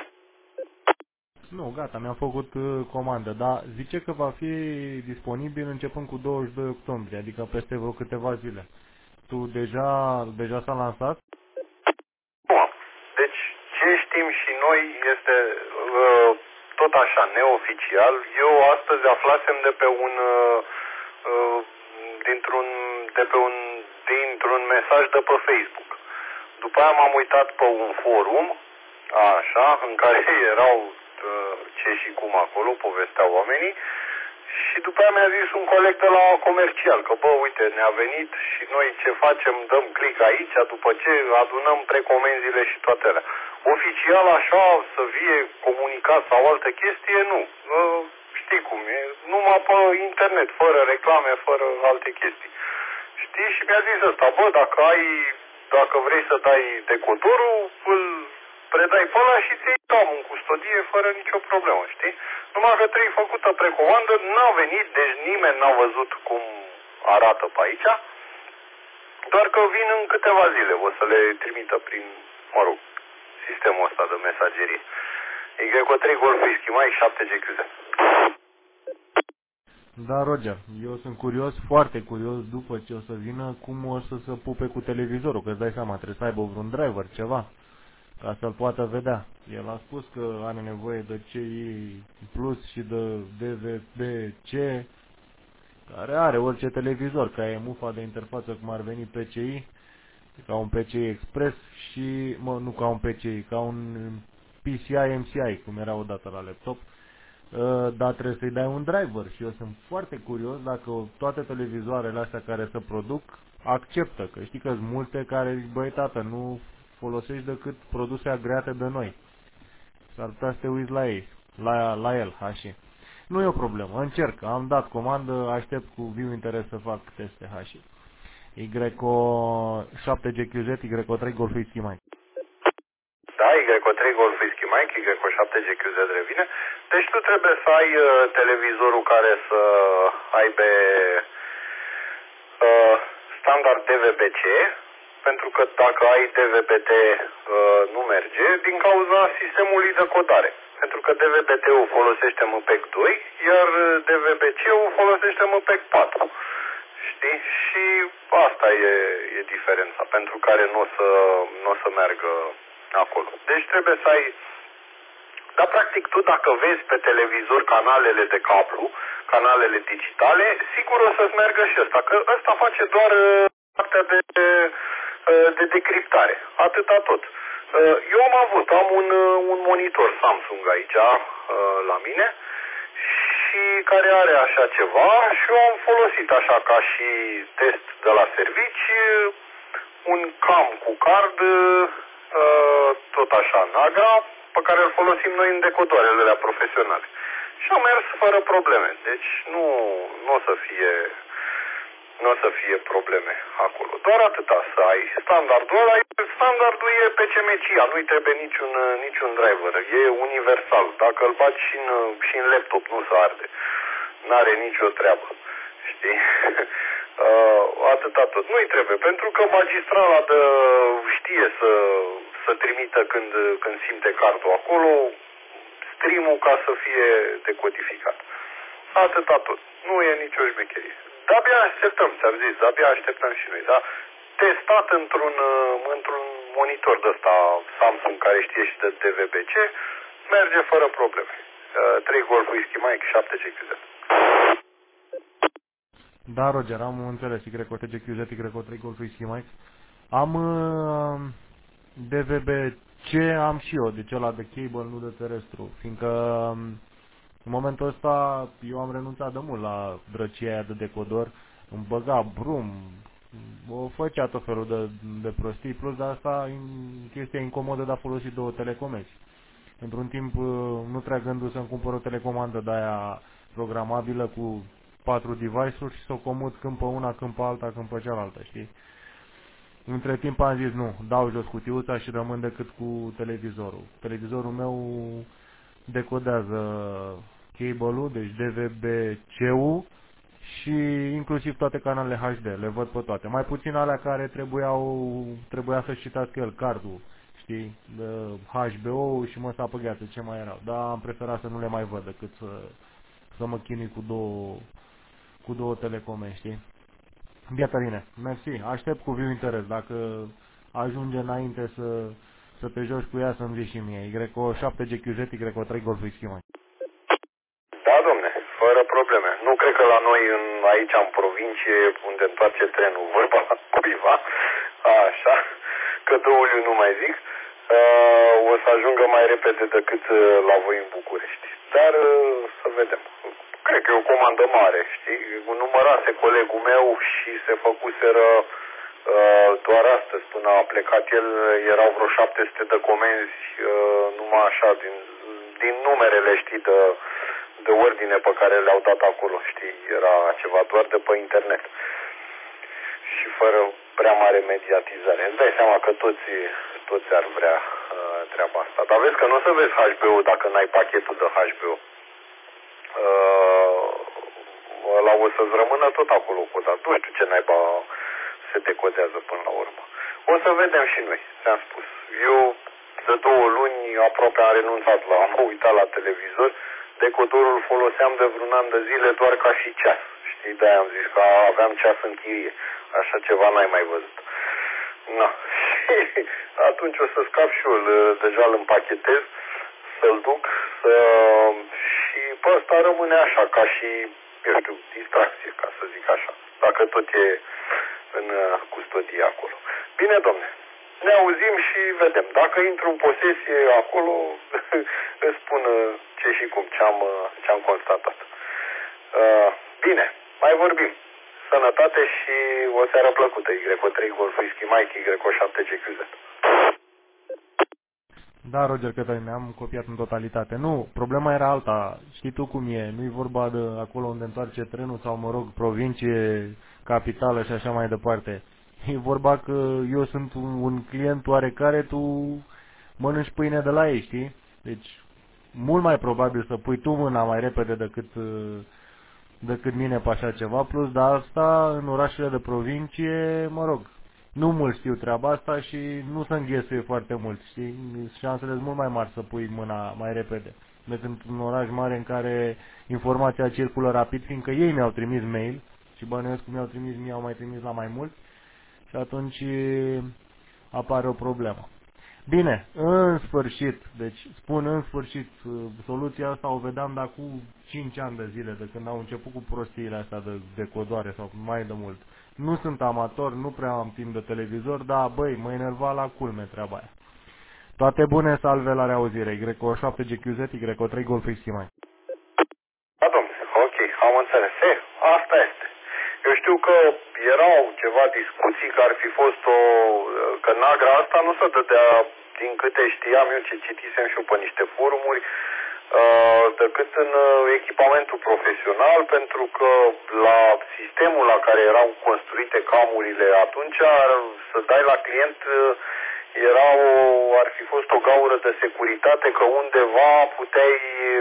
S7: Nu, gata, mi-am făcut uh, comandă, dar zice că va fi disponibil începând cu douăzeci și doi octombrie, adică peste vreo câteva zile. Tu deja, deja s-a lansat?
S1: Nu, deci ce știm și noi este uh, tot așa, neoficial. Eu astăzi aflasem de pe un, uh, uh, dintr-un, de pe un, dintr-un mesaj de pe Facebook. După aia m-am uitat pe un forum, așa, în care erau uh, ce și cum acolo, povesteau oamenii, și după aia mi-a zis un coleg de la comercial, că bă, uite, ne-a venit și noi ce facem, dăm click aici, după ce adunăm precomenzile și toate alea. Oficial așa, să fie comunicat sau altă chestie, nu. Uh, știi cum e, numai pe internet, fără reclame, fără alte chestii. Știi? Și mi-a zis ăsta, bă, dacă ai, dacă vrei să dai decodorul, îl predai pe ăla și ți-i dau în custodie fără nicio problemă, știi? Numai că trebuie făcută precomandă, n-a venit, deci nimeni n-a văzut cum arată pe aici, doar că vin în câteva zile, o să le trimită prin, mă rog, sistemul ăsta de mesagerie. Y trei Golf Whisky Mike șapte G Q Z.
S7: Da, Roger, eu sunt curios, foarte curios, după ce o să vină, cum o să se pupe cu televizorul, că îți dai seama, trebuie să aibă vreun driver, ceva, ca să-l poată vedea. El a spus că are nevoie de C I Plus și de D V B C, care are orice televizor, ca e mufa de interfață cum ar veni P C I, ca un P C I Express și, mă, nu ca un P C I, ca un P C I M C I, cum era odată la laptop. Uh, dar trebuie să-i dai un driver și eu sunt foarte curios dacă toate televizoarele astea care se produc acceptă, că știi că sunt multe care, băi tată, nu folosești decât produse agreate de noi. S-ar putea să te uiți la ei, la, la el, hași. Nu e o problemă, încerc, am dat comandă, aștept cu viu interes să fac teste hași. Y șapte G Q Z, Y trei Golf Whisky Mike.
S1: Da, Y trei Golf Whisky Mike, Y șapte G Q Z revine. Deci tu trebuie să ai uh, televizorul care să aibă uh, standard D V B C, pentru că dacă ai D V B T uh, nu merge din cauza sistemului de codare. Pentru că D V B T-ul folosește M P E G doi, iar D V B C-ul folosește M P E G patru. Știi? Și asta e, e diferența pentru care nu o să, n o să meargă acolo. Deci trebuie să ai... Dar practic tu dacă vezi pe televizor canalele de cablu, canalele digitale, sigur o să-ți meargă și ăsta, că ăsta face doar partea de, de, de decriptare. Atâta tot. Eu am avut, am un, un monitor Samsung aici la mine și care are așa ceva și eu am folosit așa ca și test de la servici un cam cu card tot așa Naga, pe care îl folosim noi în decodoarele alea profesionale. Și a mers fără probleme. Deci nu, nu o să fie nu o să fie probleme acolo. Doar atâta să ai standardul ăla. Standardul e P C M C I A, nu-i trebuie niciun, niciun driver. E universal. Dacă îl bagi și în, și în laptop, nu se arde. N-are nicio treabă. Știi? Uh, atâta tot. Nu-i trebuie, pentru că magistrala de, știe să, să trimită când, când simte cardul acolo, stream-ul ca să fie decodificat. Atâta tot. Nu e nicio șmecherie. De-abia așteptăm, ți-am zis, de-abia așteptăm și noi, da? Testat într-un, într-un monitor de ăsta Samsung care știe și de D V B C, merge fără probleme. Uh, trei Golf Whisky Mike, șapte G Q Z.
S7: Da, Roger, am înțeles, Y T G Q Z, Y trei Golf Whisky Mike. Am uh, D V B C, am și eu, deci ăla de cable, nu de terestru, fiindcă um, în momentul ăsta eu am renunțat de mult la drăcia aia de decodor, îmi băga brum, o făcea tot felul de, de prostii, plus de asta chestia incomodă de a folosi două telecomenzi. Într-un timp nu trec gândul să-mi cumpăr o telecomandă de aia programabilă cu patru device-uri și să o comut când pe una, când pe alta, când pe cealaltă, știi? Între timp am zis nu, dau jos cutiuța și rămân decât cu televizorul. Televizorul meu decodează cable-ul, deci D V B C-ul și inclusiv toate canalele H D, le văd pe toate. Mai puțin alea care trebuiau, trebuia să-și citească el cardul, știi, de H B O și măsa pe gheață, ce mai erau. Dar am preferat să nu le mai văd decât să, să mă chinui cu două, cu două telecome, știi. Biatărine, mersi, aștept cu viu interes, dacă ajunge înainte să, să te joci cu ea să-mi zici și mie, Y șapte G Q Z, Y trei Golf Whisky Mike.
S1: Da, domne, fără probleme. Nu cred că la noi în, aici în provincie, unde întoarce trenul, vorba cuiva, așa, că Dăuliu nu mai zic, uh, o să ajungă mai repede decât la voi în București. Dar uh, să vedem. Cred că e o comandă mare, știi? Numărase colegul meu și se făcuseră uh, doar astăzi, până a plecat el, erau vreo șapte sute de comenzi, uh, numai așa, din, din numerele, știi, de, de ordine pe care le-au dat acolo, știi? Era ceva doar de pe internet. Și fără prea mare mediatizare. Îți dai seama că toți, toți ar vrea uh, treaba asta. Dar vezi că nu o să vezi H B O dacă n-ai pachetul de H B O. Uh, ăla o să-ți rămână tot acolo codat. Nu știu ce naiba se decodează până la urmă. O să vedem și noi, ți-am spus. Eu de două luni aproape am renunțat la, am uitat la televizor, decodorul foloseam de vreun an de zile doar ca și ceas. Știi, de-aia am zis că aveam ceas în chirie. Așa ceva n-ai mai văzut. Na. Și atunci o să scap și eu, deja îl împachetez, să-l duc să... și pe ăsta rămâne așa, ca și, eu știu, distracție, ca să zic așa. Dacă tot e în custodie acolo. Bine, domne. Ne auzim și vedem. Dacă intru în posesie acolo, îți spun ce și cum, ce-am, ce-am constatat. Bine, mai vorbim. Sănătate și o seară plăcută. Y trei Golf Whisky Mike, Y șapte G Q Z.
S7: Da, Roger Cătălin, am copiat în totalitate. Nu, problema era alta. Știi tu cum e, nu-i vorba de acolo unde întoarce trenul sau, mă rog, provincie, capitală și așa mai departe. E vorba că eu sunt un, un client oarecare, tu mănânci pâine de la ei, știi? Deci, mult mai probabil să pui tu mâna mai repede decât, decât mine pe așa ceva, plus de asta, în orașele de provincie, mă rog, nu mult știu treaba asta și nu se înghesuie foarte mult, știi? Șansele sunt mult mai mari să pui mâna mai repede decât un oraș mare în care informația circulă rapid, fiindcă ei mi-au trimis mail și bănuiesc cum mi-au trimis, mi-au mai trimis la mai mulți și atunci apare o problemă. Bine, în sfârșit, deci spun în sfârșit, soluția asta o vedeam de acum cinci ani de zile, de când au început cu prostiile astea de decodoare sau mai de mult. Nu sunt amator, nu prea am timp de televizor, dar băi, mă enerva la culme treaba aia. Toate bune, salve, la reauzire. Y șapte G Q Z, Y trei Golf X mai.
S1: Da, domnule, ok, am înțeles. E, asta este. Eu știu că erau ceva discuții că ar fi fost o... că Nagra asta nu se dădea, din câte știam eu, ce citisem și eu pe niște forumuri, decât în echipamentul profesional, pentru că la sistemul la care erau construite camurile atunci, să dai la client era o, ar fi fost o gaură de securitate, că undeva puteai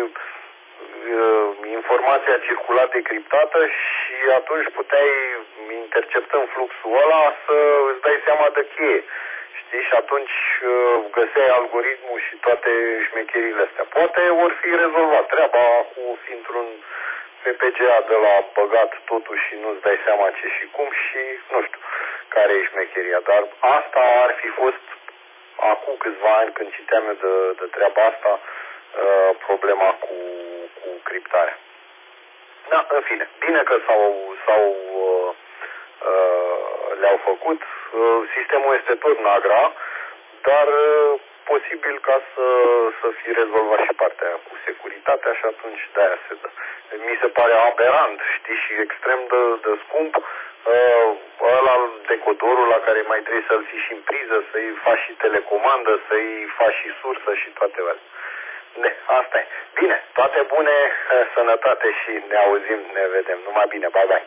S1: informația circula decriptată și atunci puteai, interceptând fluxul ăla, să îți dai seama de cheie. Știi? Și atunci găseai algoritmul și toate șmecherile astea. Poate ori fi rezolvat treaba cu într-un P P G A de la băgat totul și nu-ți dai seama ce și cum și nu știu care e șmecheria. Dar asta ar fi fost acum câțiva ani când citeam eu de, de treaba asta, problema cu, cu criptarea. Da, în fine, bine că s-au, s-au uh, uh, le-au făcut. Uh, sistemul este tot Nagra, dar uh, posibil ca să, să fi rezolvat și partea aia cu securitatea și atunci de-aia se dă. Mi se pare aberant, știi, și extrem de, de scump uh, ăla decodorul la care mai trebuie să-l ții și în priză, să-i faci și telecomandă, să-i faci și sursă și toate alea. Ne, asta e. Bine, toate bune, sănătate și ne auzim, ne vedem. Numai bine, bye bye.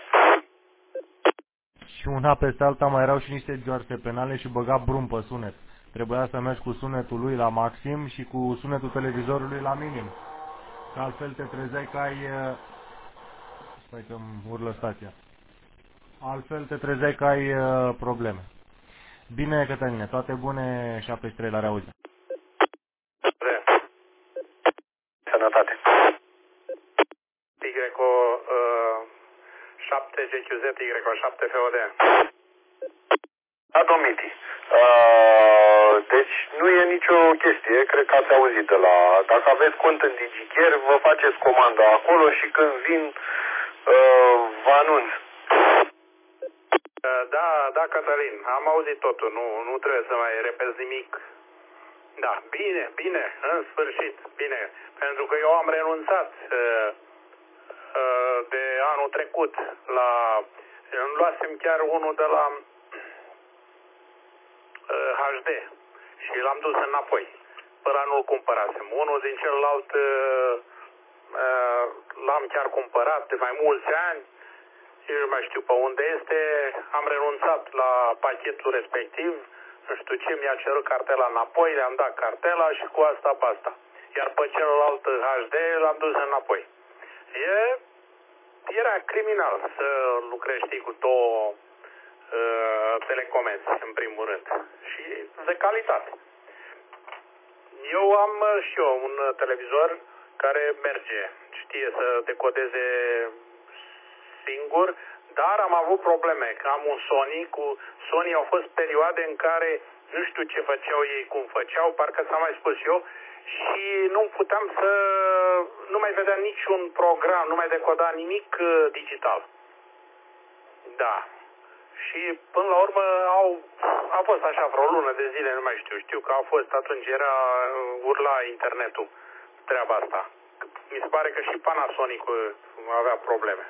S7: Și una peste alta mai erau și niște joarțe penale și băga brum pe sunet. Trebuia să mergi cu sunetul lui la maxim și cu sunetul televizorului la minim. Că altfel te trezeai că ai... Stai că-mi urlă stația. Altfel te trezeai că ai probleme. Bine, Cătăline, toate bune, șaptezeci și trei la reauzire.
S1: Sănătate.
S8: Y șapte G Q Z, Y șapte F O D.
S1: Da, domniti. Uh, deci nu e nicio chestie, cred că ați auzit de la... Dacă aveți cont în DigiCher, vă faceți comanda acolo și când vin, uh, vă anunț.
S8: Da, da, Cătălin, am auzit totul, nu, nu trebuie să mai repezi nimic. Da, bine, bine, în sfârșit, bine, pentru că eu am renunțat uh, uh, de anul trecut la... Îmi luasem chiar unul de la uh, H D și l-am dus înapoi, până nu-l cumpărasem. Unul din celălalt uh, uh, l-am chiar cumpărat de mai mulți ani, eu nu mai știu pe unde este, am renunțat la pachetul respectiv, nu știu ce, mi-a cerut cartela înapoi, le-am dat cartela și cu asta basta. Iar pe celălalt H D l-am dus înapoi. E, era criminal să lucrești cu două uh, telecomenzi, în primul rând. Și de calitate. Eu am și eu un televizor care merge, știe să decodeze singur, dar am avut probleme, că am un Sony, cu Sony au fost perioade în care nu știu ce făceau ei, cum făceau, parcă s-a mai spus eu, și nu puteam să, nu mai vedeam niciun program, nu mai decoda nimic uh, digital. Da. Și până la urmă au, a fost așa vreo lună de zile, nu mai știu, știu că a fost, atunci era, urla internetul, treaba asta. Mi se pare că și Panasonic avea probleme.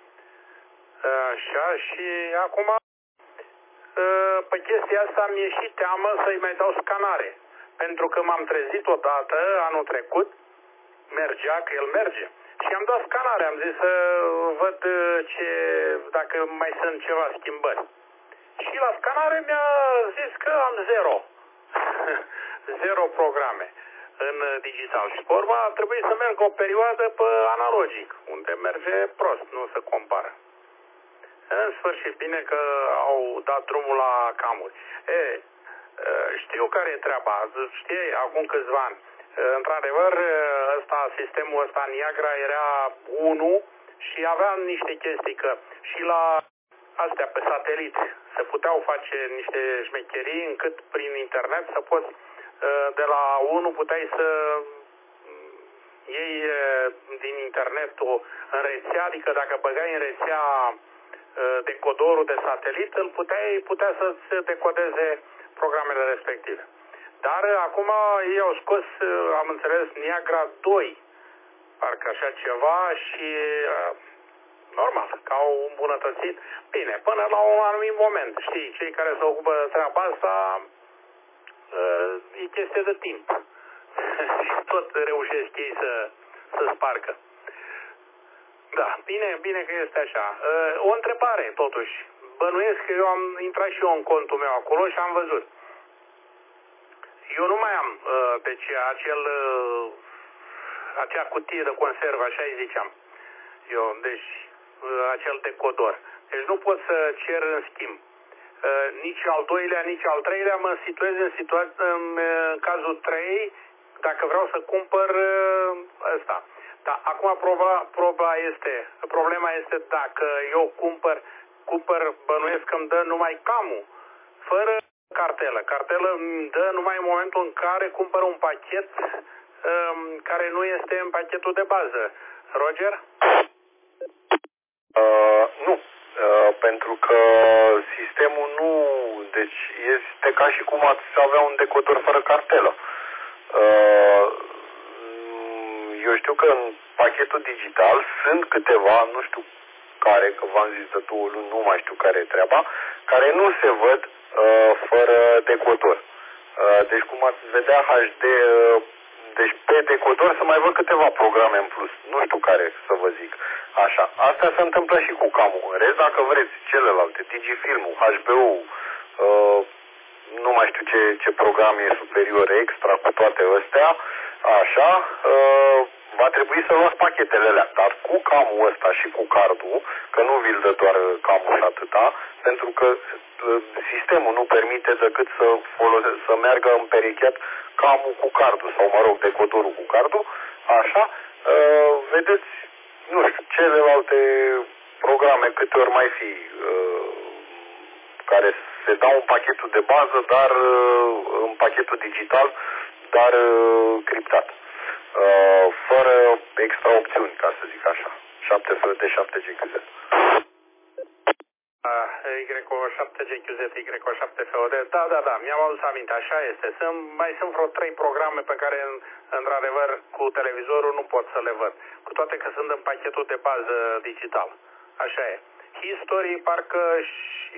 S8: Așa, și acum pe chestia asta mi-e și teamă să-i mai dau scanare. Pentru că m-am trezit odată, anul trecut, mergea, că el merge. Și am dat scanare, am zis să văd ce, dacă mai sunt ceva schimbări. Și la scanare mi-a zis că am zero. Zero programe în digital. Și pe urmă a trebuit să merg o perioadă pe analogic, unde merge prost, nu se compară. În sfârșit, bine că au dat drumul la camuri. E, știu care e treaba, știi, acum câțiva ani. Într-adevăr, ăsta, sistemul ăsta Niagara era unu și avea niște chestii că și la astea pe satelit se puteau face niște șmecherii încât prin internet să poți, de la unu puteai să iei din internet o în rețea, adică dacă băgai în rețea decodorul de satelit, îl puteai, putea să-ți decodeze programele respective. Dar acum ei au scos, am înțeles, Niagara doi, parcă așa ceva și normal, că au îmbunătățit. Bine, până la un anumit moment, știi, cei care se ocupă de treaba asta, e chestie de timp. Și tot reușesc ei să, să spargă. Da, bine, bine că este așa. O întrebare, totuși. Bănuiesc că eu am intrat și eu în contul meu acolo și am văzut. Eu nu mai am, deci, acel, acea cutie de conservă, așa îi ziceam. Eu, deci, acel decodor. Deci nu pot să cer în schimb. Nici al doilea, nici al treilea, mă situez în, situa- în cazul trei, dacă vreau să cumpăr ăsta. Dar acum proba, proba este, problema este dacă eu cumpăr, cumpăr, bănuiesc că îmi dă numai camul, fără cartelă. Cartelă îmi dă numai în momentul în care cumpăr un pachet um, care nu este în pachetul de bază. Roger?
S1: Uh, nu. Uh, pentru că sistemul nu, deci este ca și cum ați avea un decodor fără cartelă. Uh, eu știu că în pachetul digital sunt câteva, nu știu care, că v-am zis de două luni, nu mai știu care e treaba, care nu se văd uh, fără decodor. Uh, deci cum ați vedea H D, uh, deci pe decodor să mai văd câteva programe în plus, nu știu care să vă zic. Așa, asta se întâmplă și cu camul. În rest, dacă vreți celelalte, Digifilmul, H B O, uh, nu mai știu ce, ce program e superior extra cu toate astea, așa, uh, va trebui să luați pachetele alea, dar cu camul ăsta și cu cardul, că nu vi-l dă doar camul și atâta, pentru că uh, sistemul nu permite decât să, folose, să meargă împerichet camul cu cardul, sau mă rog, decodorul cu cardul, așa, uh, vedeți, nu știu, celelalte programe, câte ori mai fi, uh, care se dau în pachetul de bază, dar uh, în pachetul digital, dar uh, criptat. Uh, fără extra opțiuni, ca să zic așa. șapte F D, șapte G Q Z.
S8: Y șapte G Q Z, Y șapte F O D. Da, da, da, mi-am adus aminte, așa este. Sunt, mai sunt vreo trei programe pe care, într-adevăr, cu televizorul nu pot să le văd. Cu toate că sunt în pachetul de bază digital. Așa e. History, parcă și...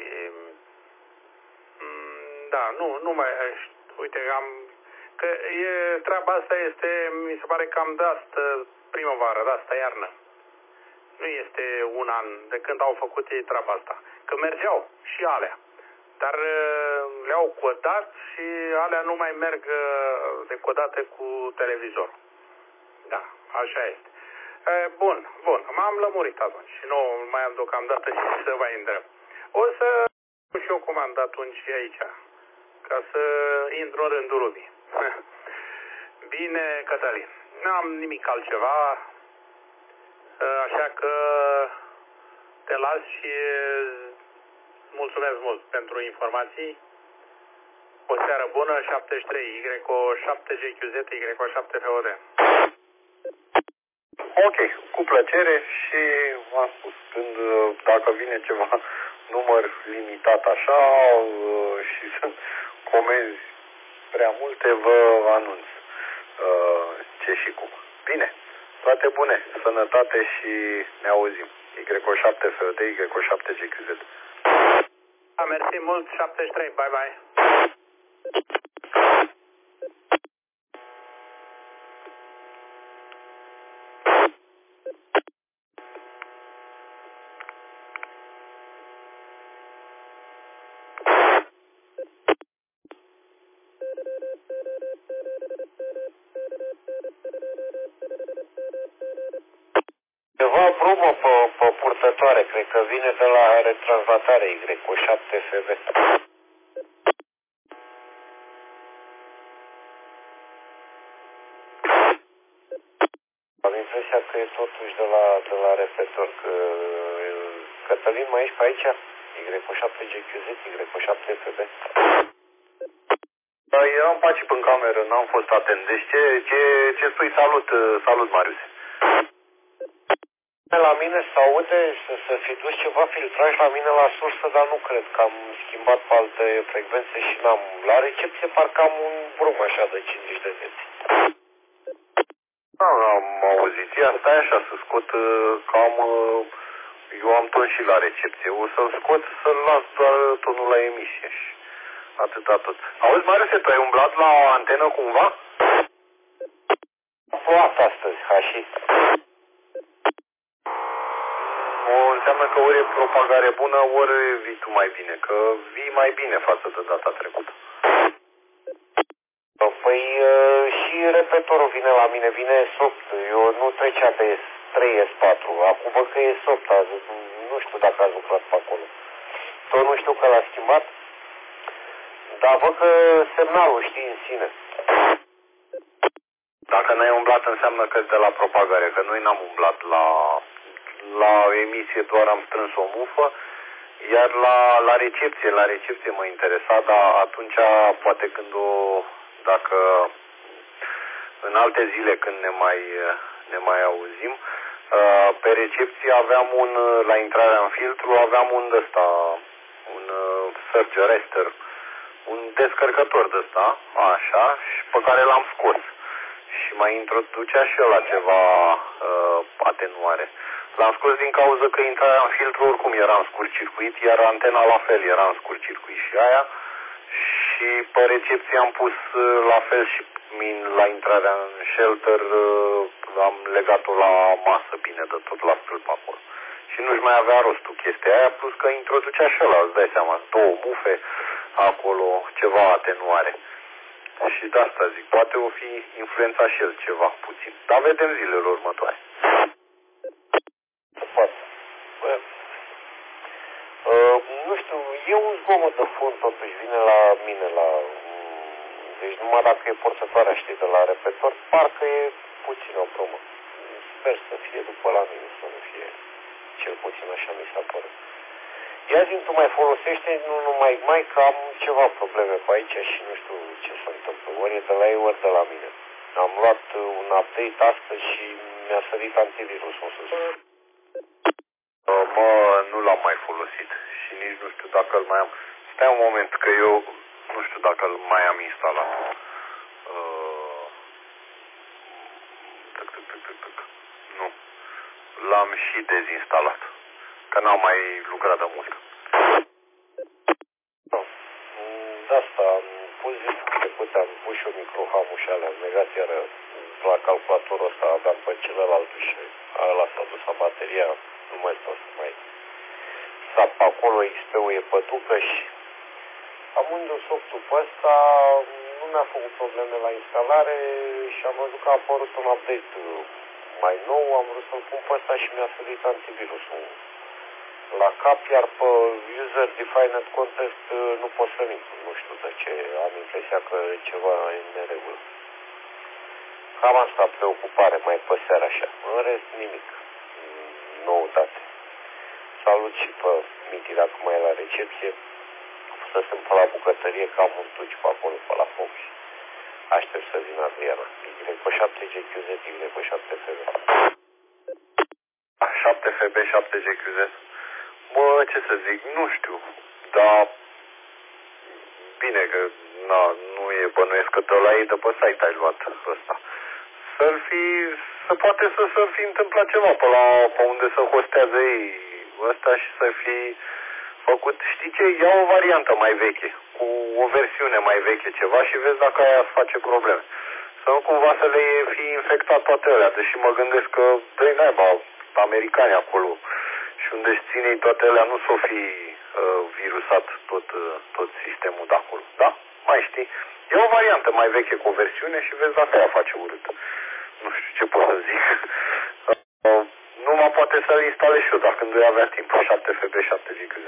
S8: Da, nu, nu mai... Uite, am... Că e, treaba asta este, mi se pare că am de asta primăvară, de asta iarnă. Nu este un an de când au făcut ei treaba asta. Că mergeau și alea. Dar le-au codat și alea nu mai merg decodate cu televizor. Da, așa este. E, bun, bun. M-am lămurit atunci și nu mai am deocamdată și să mai îndrăm. O să și eu cum am dat atunci aici. Ca să intru în rândul lumii. Bine, Cătălin. Nu am nimic altceva, așa că te las și mulțumesc mult pentru informații. O seară bună, șaptezeci și trei, Y O șapte G Q Z, Y O șapte F O D.
S1: Ok, cu plăcere și v-am spus, când, dacă vine ceva număr limitat așa și sunt comenzi prea multe, vă anunț uh, ce și cum. Bine, toate bune, sănătate și ne auzim. Y O șapte F O D, Y O șapte G Q Z.
S8: Mersi mult, șaptezeci și trei, bye bye.
S6: Ceva brumă pe, pe purtătoare, cred că vine de la retranslatare Y O șapte F B. Am impresia că e totuși de la, de la repetor, că Cătălin mai ești pe aici? Y O șapte G Q Z, Y O șapte F B.
S1: Eram paci în cameră, n-am fost atent. Deci ce, ce, ce spui? Salut, salut Marius.
S6: La mine se aude să, să fi dus ceva filtraj la mine la sursă, dar nu cred că am schimbat pe alte frecvențe și n-am. La recepție parcă am un brum așa de cincizeci de metri.
S1: Da, am auzit. Ia stai așa să scot că am, eu am ton și la recepție. O să-l scot să-l las doar tonul la emisie și atâta tot. Auzi, Marius, tu ai umblat la antenă cumva?
S6: Am plouat astăzi, ha și...
S1: O, înseamnă că ori e propagare bună, ori vii tu mai bine, că vii mai bine față de data trecută.
S6: Păi și repetorul vine la mine, vine soft, eu nu trecea de S trei S patru, acum văd că e soft, nu știu dacă ați lucrat pe acolo. Tot nu știu că l-a schimbat, dar văd că semnalul știi în sine.
S1: Dacă n-ai umblat înseamnă că de la propagare, că noi n-am umblat la... La emisie doar am strâns o mufă, iar la, la recepție, la recepție mă interesa, dar atunci poate când o, dacă în alte zile când ne mai, ne mai auzim, pe recepție aveam un, la intrarea în filtru, aveam un ăsta, un surge arrestor, un descărcător de ăsta, așa, și pe care l-am scos. Și mai introducea și ăla ceva uh, atenuare. L-am scos din cauza că intrarea în filtru oricum era în scurt circuit, iar antena la fel era în scurt circuit și aia. Și pe recepție am pus uh, la fel și min la intrarea în shelter, uh, am legat-o la masă bine de tot la stâlp acolo. Și nu-și mai avea rostul chestia aia, plus că introducea și ăla, îți dai seama, două mufe acolo, ceva atenuare. Și de asta zic, poate o fi influența și el ceva puțin. Dar vedem zilele următoare.
S6: Poate. Uh, nu știu, e un zgomot de fond totuși, vine la mine la... Deci numai dacă e portătoarea, știi, de la repetor, parcă e puțin o bromă. Sper să fie după la mine, să nu fie cel puțin așa mi s-a părut. Ia zi, tu mai folosește, nu numai mai, că am ceva probleme pe aici și nu știu ce se întâmplă. Ori e de la ei, ori de la mine. Am luat un update astăzi și mi-a sărit antivirusul sus.
S1: Mă, nu l-am mai folosit și nici nu știu dacă îl mai am. Stai un moment, că eu nu știu dacă îl mai am instalat. Uh... Tuc, tuc, tuc, tuc, tuc. Nu. L-am și dezinstalat. Că n-am mai lucrat de mult.
S6: De asta am pus zilul trecut, am pus și o microhamul și alea, am legat iar la calculatorul ăsta, aveam pe celălalt și ăla s-a dus la bateria, nu mai stau să mai sap acolo, X P-ul e pătucă și am unde softul pe ăsta, nu mi-a făcut probleme la instalare și am văzut că a apărut un update mai nou, am vrut să-l pun pe ăsta și mi-a sărit antivirusul la cap, iar pe User Defined Context nu pot să intru. Nu știu de ce, am impresia că ceva e în neregulă. Cam asta preocupare mai pe seara așa. În rest nimic. Noutate. Salut și pe Miti dacă mai e la recepție. Să sunt pe la bucătărie că am un tuci pe acolo, pe la foc. Aștept să vină Adriana. Y pe șapte G Q Z, Y pe șapte F B.
S1: șapte F B, șapte G Q Z. Bă, ce să zic, nu știu. Dar bine că na, nu e bănuiesc că de la ei de pe site ai luat ăsta. Să-l fi, să poate să să fi întâmplat ceva pe, la, pe unde se hostează ei ăsta și să fi făcut, știi ce, ia o variantă mai veche, cu o versiune mai veche ceva și vezi dacă aia îți face probleme. Să nu cumva să le fi infectat toate alea, deși mă gândesc că, dă-i naiba, americani acolo și unde își ține toate alea nu s-o fi uh, virusat tot, uh, tot sistemul de acolo. Da? Mai știi? E o variantă mai veche cu o versiune și vezi dacă aia face urât. Nu știu ce pot să zic. uh, numai poate să-l instalez și eu, dacă când voi avea timp, șapte F B, șapte G Q Z.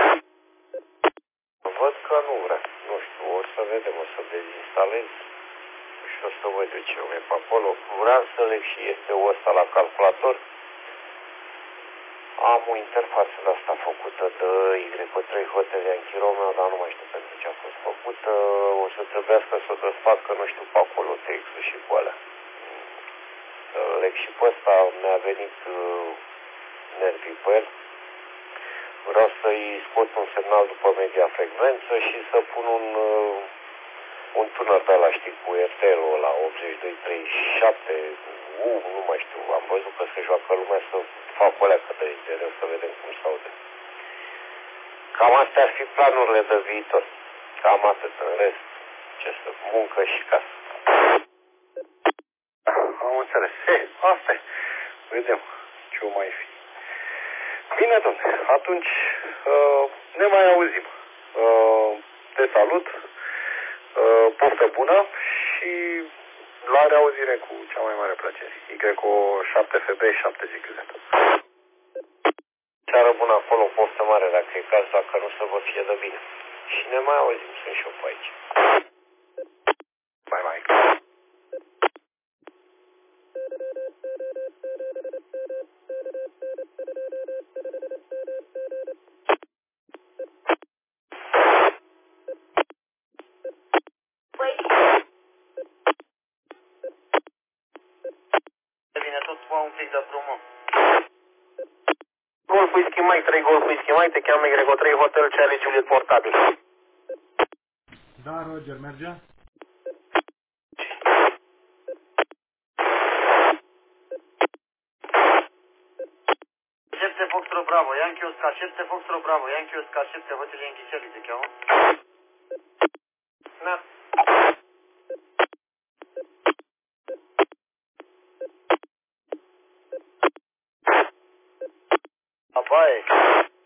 S6: Văd că nu vrea. Nu știu, o să vedem, o să dezinstalez și o să văd eu ce e pe acolo. Vreau să leg și este o ăsta la calculator. Am o interfață de asta făcută de Y P trei Hotel Yankee Romeo, dar nu mai știu pentru ce a fost făcută. O să trebuiască să o desfac, că nu știu pe acolo T X-ul și cu alea. Să leg și pe ăsta, mi-a venit uh, nervii pe el. Vreau să-i scot un semnal după media frecvență și să pun un, uh, un tuner de ăla, știi, cu R T L-ul ăla optzeci și doi treizeci și șapte. Uh, nu mai știu, am văzut că se joacă lumea să fac o leacă de interior, să vedem cum se aude. Cam astea ar fi planurile de viitor. Cam atât, în rest, ce să, muncă și casă.
S1: Am înțeles. E, asta e. Vedem ce o mai fi. Bine, domnule, atunci uh, ne mai auzim. Uh, te salut, uh, poftă bună și la reauzire cu cea mai mare plăcere. Y cu șapte F B, șapte G Q Z.
S6: Seară bună acolo, poftă mare dacă e caz, dacă nu să vă fie de bine. Și ne mai auzim, sunt și eu pe aici.
S1: Bye, bye.
S2: Vine tot cu un pic de promo. Golf Whisky Mike trei, Golf Whisky Mike, te cheamă Y trei Hotel Charlie Juliet portabil.
S7: Da, Roger, merge?
S2: șapte Foxtrot Bravo, Yankee Oscar șapte Foxtrot Bravo, Yankee Oscar șapte Hotel Yankee Charlie te cheamă. Da. Apai.